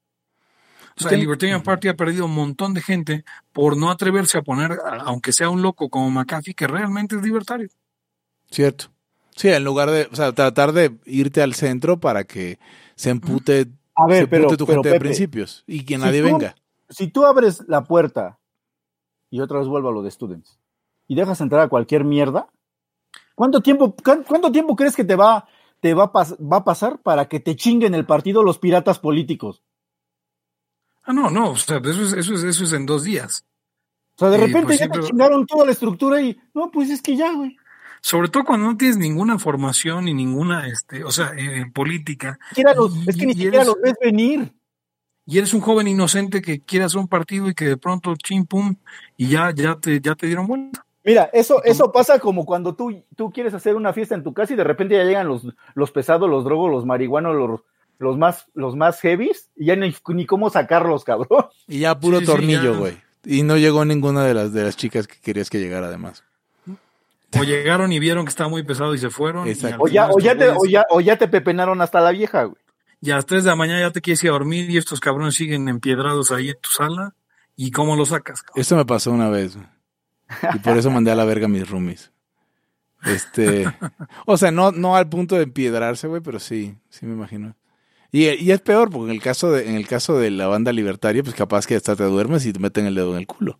O sea, el Libertarian Party ha perdido un montón de gente por no atreverse a poner, a- aunque sea un loco como McAfee, que realmente es libertario. cierto. Sí, en lugar de, o sea, tratar de irte al centro para que se empute, A ver, se pero, empute tu pero gente de Pepe, principios y que si nadie tú- venga. si tú abres la puerta, y otra vez vuelvo a lo de Students, y dejas entrar a cualquier mierda, ¿Cuánto tiempo, cuánto tiempo crees que te va, te va a, pas, va a pasar para que te chinguen el partido los piratas políticos? Ah, no, no, o sea, eso es, eso es, eso es en dos días. O sea, de Eh, repente pues ya sí, te pero- chingaron toda la estructura y, no, pues es que ya, güey. Sobre todo cuando no tienes ninguna formación y ninguna, este, o sea, en, en política. Ni siquiera los- Y- es que ni y siquiera eres- los ves venir. Y eres un joven inocente que quiere hacer un partido y que de pronto chim pum y ya, ya te, ya te dieron vuelta. Mira, eso, eso pasa como cuando tú, tú quieres hacer una fiesta en tu casa y de repente ya llegan los, los pesados, los drogos, los marihuanos, los, los más, los más heavies, y ya ni, ni cómo sacarlos, cabrón. Y ya puro Sí, sí, tornillo, ya. güey. Y no llegó ninguna de las de las chicas que querías que llegara, además. O llegaron y vieron que estaba muy pesado y se fueron. y Exacto. al O ya, final o ya estos te, güeyes- o ya, o ya te pepenaron hasta la vieja, güey. Y a las tres de la mañana ya te quieres ir a dormir y estos cabrones siguen empiedrados ahí en tu sala. ¿Y cómo lo sacas, cabrón? Eso me pasó una vez, güey. Y por eso mandé a la verga a mis roomies. Este, o sea, no, no al punto de empiedrarse, güey, pero sí, sí me imagino. Y, y es peor, porque en el caso de, en el caso de la banda libertaria, pues capaz que hasta te duermes y te meten el dedo en el culo.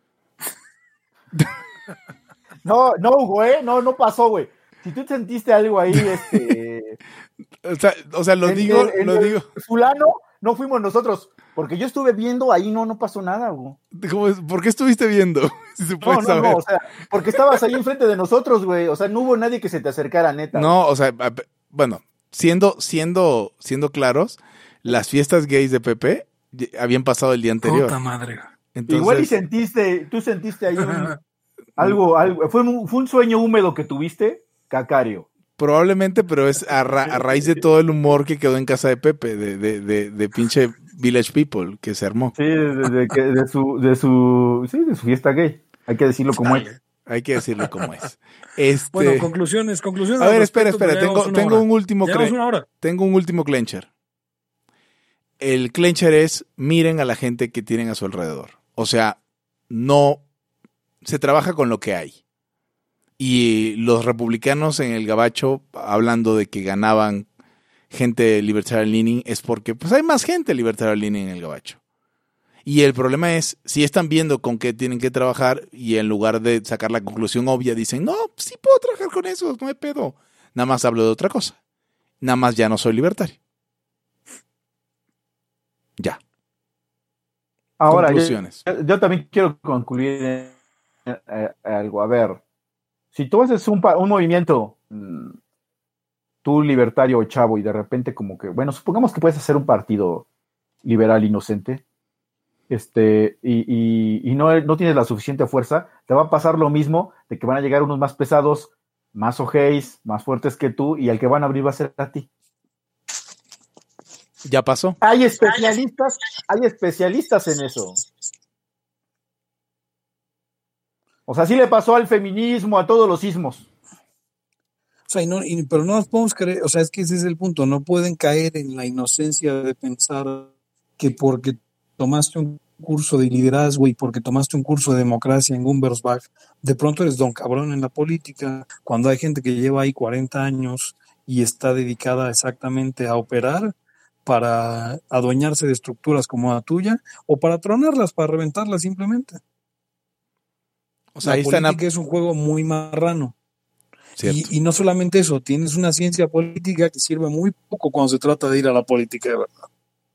No, no, güey, no, no pasó, güey. Si tú sentiste algo ahí, este... O sea, o sea lo en digo, el- en lo el digo. fulano, no fuimos nosotros, porque yo estuve viendo ahí, no, no pasó nada, güey. ¿Cómo es? ¿Por qué estuviste viendo? Si se puede No, no, saber. no, o sea, porque estabas ahí enfrente de nosotros, güey. O sea, no hubo nadie que se te acercara, neta. No, o sea, a- bueno, siendo, siendo, siendo claros, las fiestas gays de Pepe y- habían pasado el día anterior. Puta madre. Entonces, Igual y sentiste, tú sentiste ahí un- algo, algo, fue un, fue un sueño húmedo que tuviste, Cacario. probablemente, pero es a, ra- a raíz de todo el humor que quedó en casa de Pepe, de, de, de, de pinche Village People que se armó. Sí, de, de, que- de su, de su, sí, de su fiesta gay. Hay que decirlo como Dale. es. Hay que decirlo como es. Este, Bueno, conclusiones, conclusiones. a al ver, espera, respecto, espera, porque ya tengo, llevamos una tengo hora. un último Ya llevamos clen- una hora. tengo un último clencher. El clencher es miren a la gente que tienen a su alrededor. O sea, no se trabaja con lo que hay. Y los republicanos en el gabacho, hablando de que ganaban gente libertarian leaning, es porque pues hay más gente libertarian leaning en el gabacho. Y el problema es, si están viendo con qué tienen que trabajar y en lugar de sacar la conclusión obvia, dicen, no, sí puedo trabajar con eso, no hay pedo. Nada más hablo de otra cosa. Nada más ya no soy libertario. Ya. Ahora, yo, Conclusiones. yo también quiero concluir eh, eh, algo. A ver, si tú haces un, pa- un movimiento, mm, tú libertario o chavo, y de repente como que, bueno, supongamos que puedes hacer un partido liberal inocente, este, y, y, y no, no tienes la suficiente fuerza, te va a pasar lo mismo de que van a llegar unos más pesados, más ojeis, más fuertes que tú, y el que van a abrir va a ser a ti. Ya pasó. Hay especialistas, hay especialistas en eso. O sea, sí le pasó al feminismo, a todos los ismos. O sea, y no, y- pero no nos podemos creer, o sea, es que ese es el punto, no pueden caer en la inocencia de pensar que porque tomaste un curso de liderazgo y porque tomaste un curso de democracia en Gumbersbach, de pronto eres don cabrón en la política, cuando hay gente que lleva ahí cuarenta años y está dedicada exactamente a operar para adueñarse de estructuras como la tuya o para tronarlas, para reventarlas simplemente. O sea, La ahí están... política a- es un juego muy marrano. Cierto. Y, y no solamente eso, tienes una ciencia política que sirve muy poco cuando se trata de ir a la política de verdad.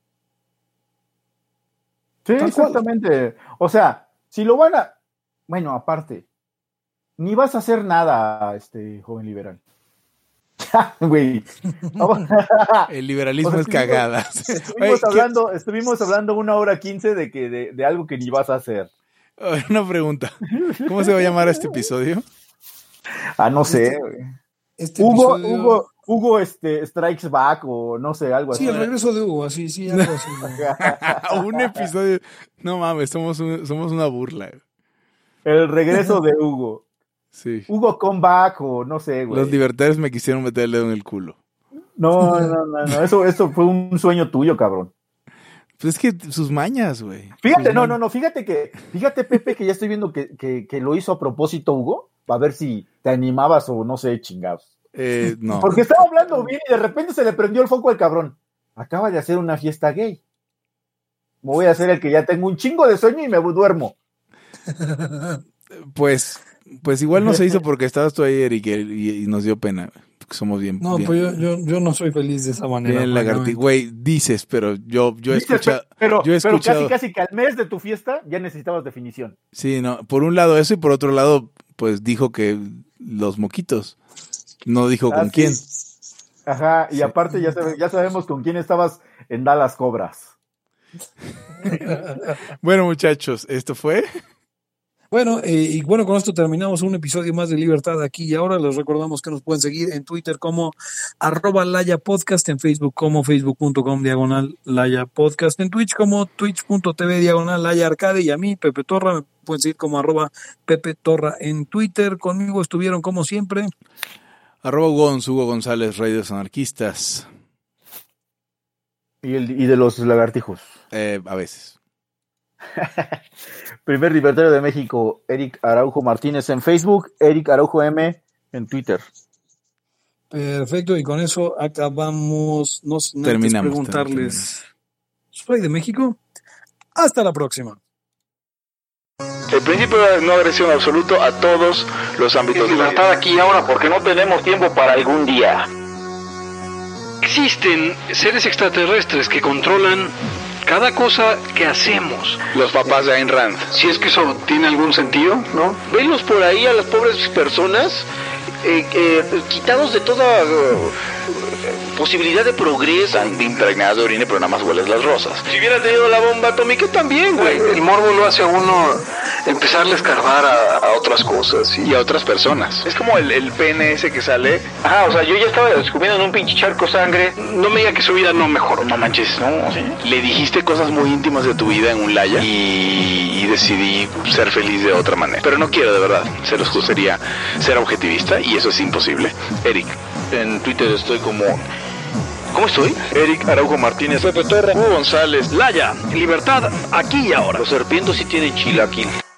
Sí, Tal cual. exactamente. O sea, si lo van a... Bueno, aparte, ni vas a hacer nada, este joven liberal. Güey. El liberalismo O sea, es estuvimos- cagada. Estuvimos Oye, ¿qué- hablando, estuvimos hablando una hora quince de que de, de algo que ni vas a hacer. Una pregunta. ¿Cómo se va a llamar este episodio? Ah, no sé. Este- güey. Este Hugo, episodio- Hugo, Hugo, este, Strikes Back o no sé, algo Sí, así. el regreso de Hugo, así, sí, algo así. Un episodio. No mames, somos, un- somos una burla. El regreso de Hugo. Sí. Hugo Comeback o no sé, güey. Los libertarios me quisieron meter el dedo en el culo. No, no, no, no. Eso, eso fue un sueño tuyo, cabrón. Pues es que sus mañas, güey. Fíjate, Sus no, mañas. no, no, fíjate que, fíjate, Pepe, que ya estoy viendo que, que, que lo hizo a propósito, Hugo, para ver si te animabas o no sé, chingados. Eh, no. Porque estaba hablando bien y de repente se le prendió el foco al cabrón. Acaba de hacer una fiesta gay. Me voy a hacer el que ya tengo un chingo de sueño y me duermo. Pues, pues igual no se hizo porque estabas tú ahí, Eric, y, y nos dio pena. Porque somos bien. No, bien, pues yo, yo, yo no soy feliz de esa manera. Bien lagarti, güey, dices, pero yo, yo he Dices, escuchado. pero, yo he pero escuchado, casi, casi que al mes de tu fiesta ya necesitabas definición. Sí, no, por un lado eso y por otro lado, pues dijo que los moquitos. No dijo Ah, con sí. quién. Ajá, y Sí. aparte ya, sabe- ya sabemos con quién estabas en Dallas Cobras. Bueno, muchachos, esto fue. Bueno, eh, y bueno, con esto terminamos un episodio más de Libertad aquí y ahora. Les recordamos que nos pueden seguir en Twitter como arroba Laya Podcast, en Facebook como facebook.com diagonal Laya Podcast, en Twitch como twitch.tv diagonal Laya Arcade y a mí, Pepe Torra, me pueden seguir como arroba Pepe Torra en Twitter. Conmigo estuvieron como siempre. Arroba Gonz, Hugo González, Rey de los Anarquistas. Y, el, y de los lagartijos. Eh, a veces. Primer libertario de México, Eric Araujo Martínez en Facebook, Eric Araujo M en Twitter. Perfecto, y con eso acabamos. No sin antes Terminamos, preguntarles. terminamos. ¿Soy de México? Hasta la próxima. El principio de no agresión absoluto a todos los ámbitos de la vida. Libertad aquí y ahora porque no tenemos tiempo para algún día. Existen seres extraterrestres que controlan cada cosa que hacemos. Los papás de Ayn Rand. Si es que eso tiene algún sentido, ¿no? Venlos por ahí a las pobres personas eh, eh, quitados de toda uh, posibilidad de progreso. Están impregnadas de orina, pero nada más hueles las rosas. Si hubiera tenido la bomba atómica también, güey. El morbo lo hace a uno empezarle a escarbar a, a otras cosas. Y a otras personas. Es como el, el pene ese que sale. Ajá, o sea, yo ya estaba descubriendo en un pinche charco sangre. No me diga que su vida no mejoró. No manches, no. Le dijiste cosas muy íntimas de tu vida en un laya y, y decidí ser feliz de otra manera. Pero no quiero, de verdad. Se los juro, sería ser objetivista y eso es imposible. Eric, en Twitter estoy como... ¿Cómo estoy? Eric Araujo Martínez, Pepe Torra, Hugo González, Laya, libertad aquí y ahora. Los serpientes sí tienen chilaquil.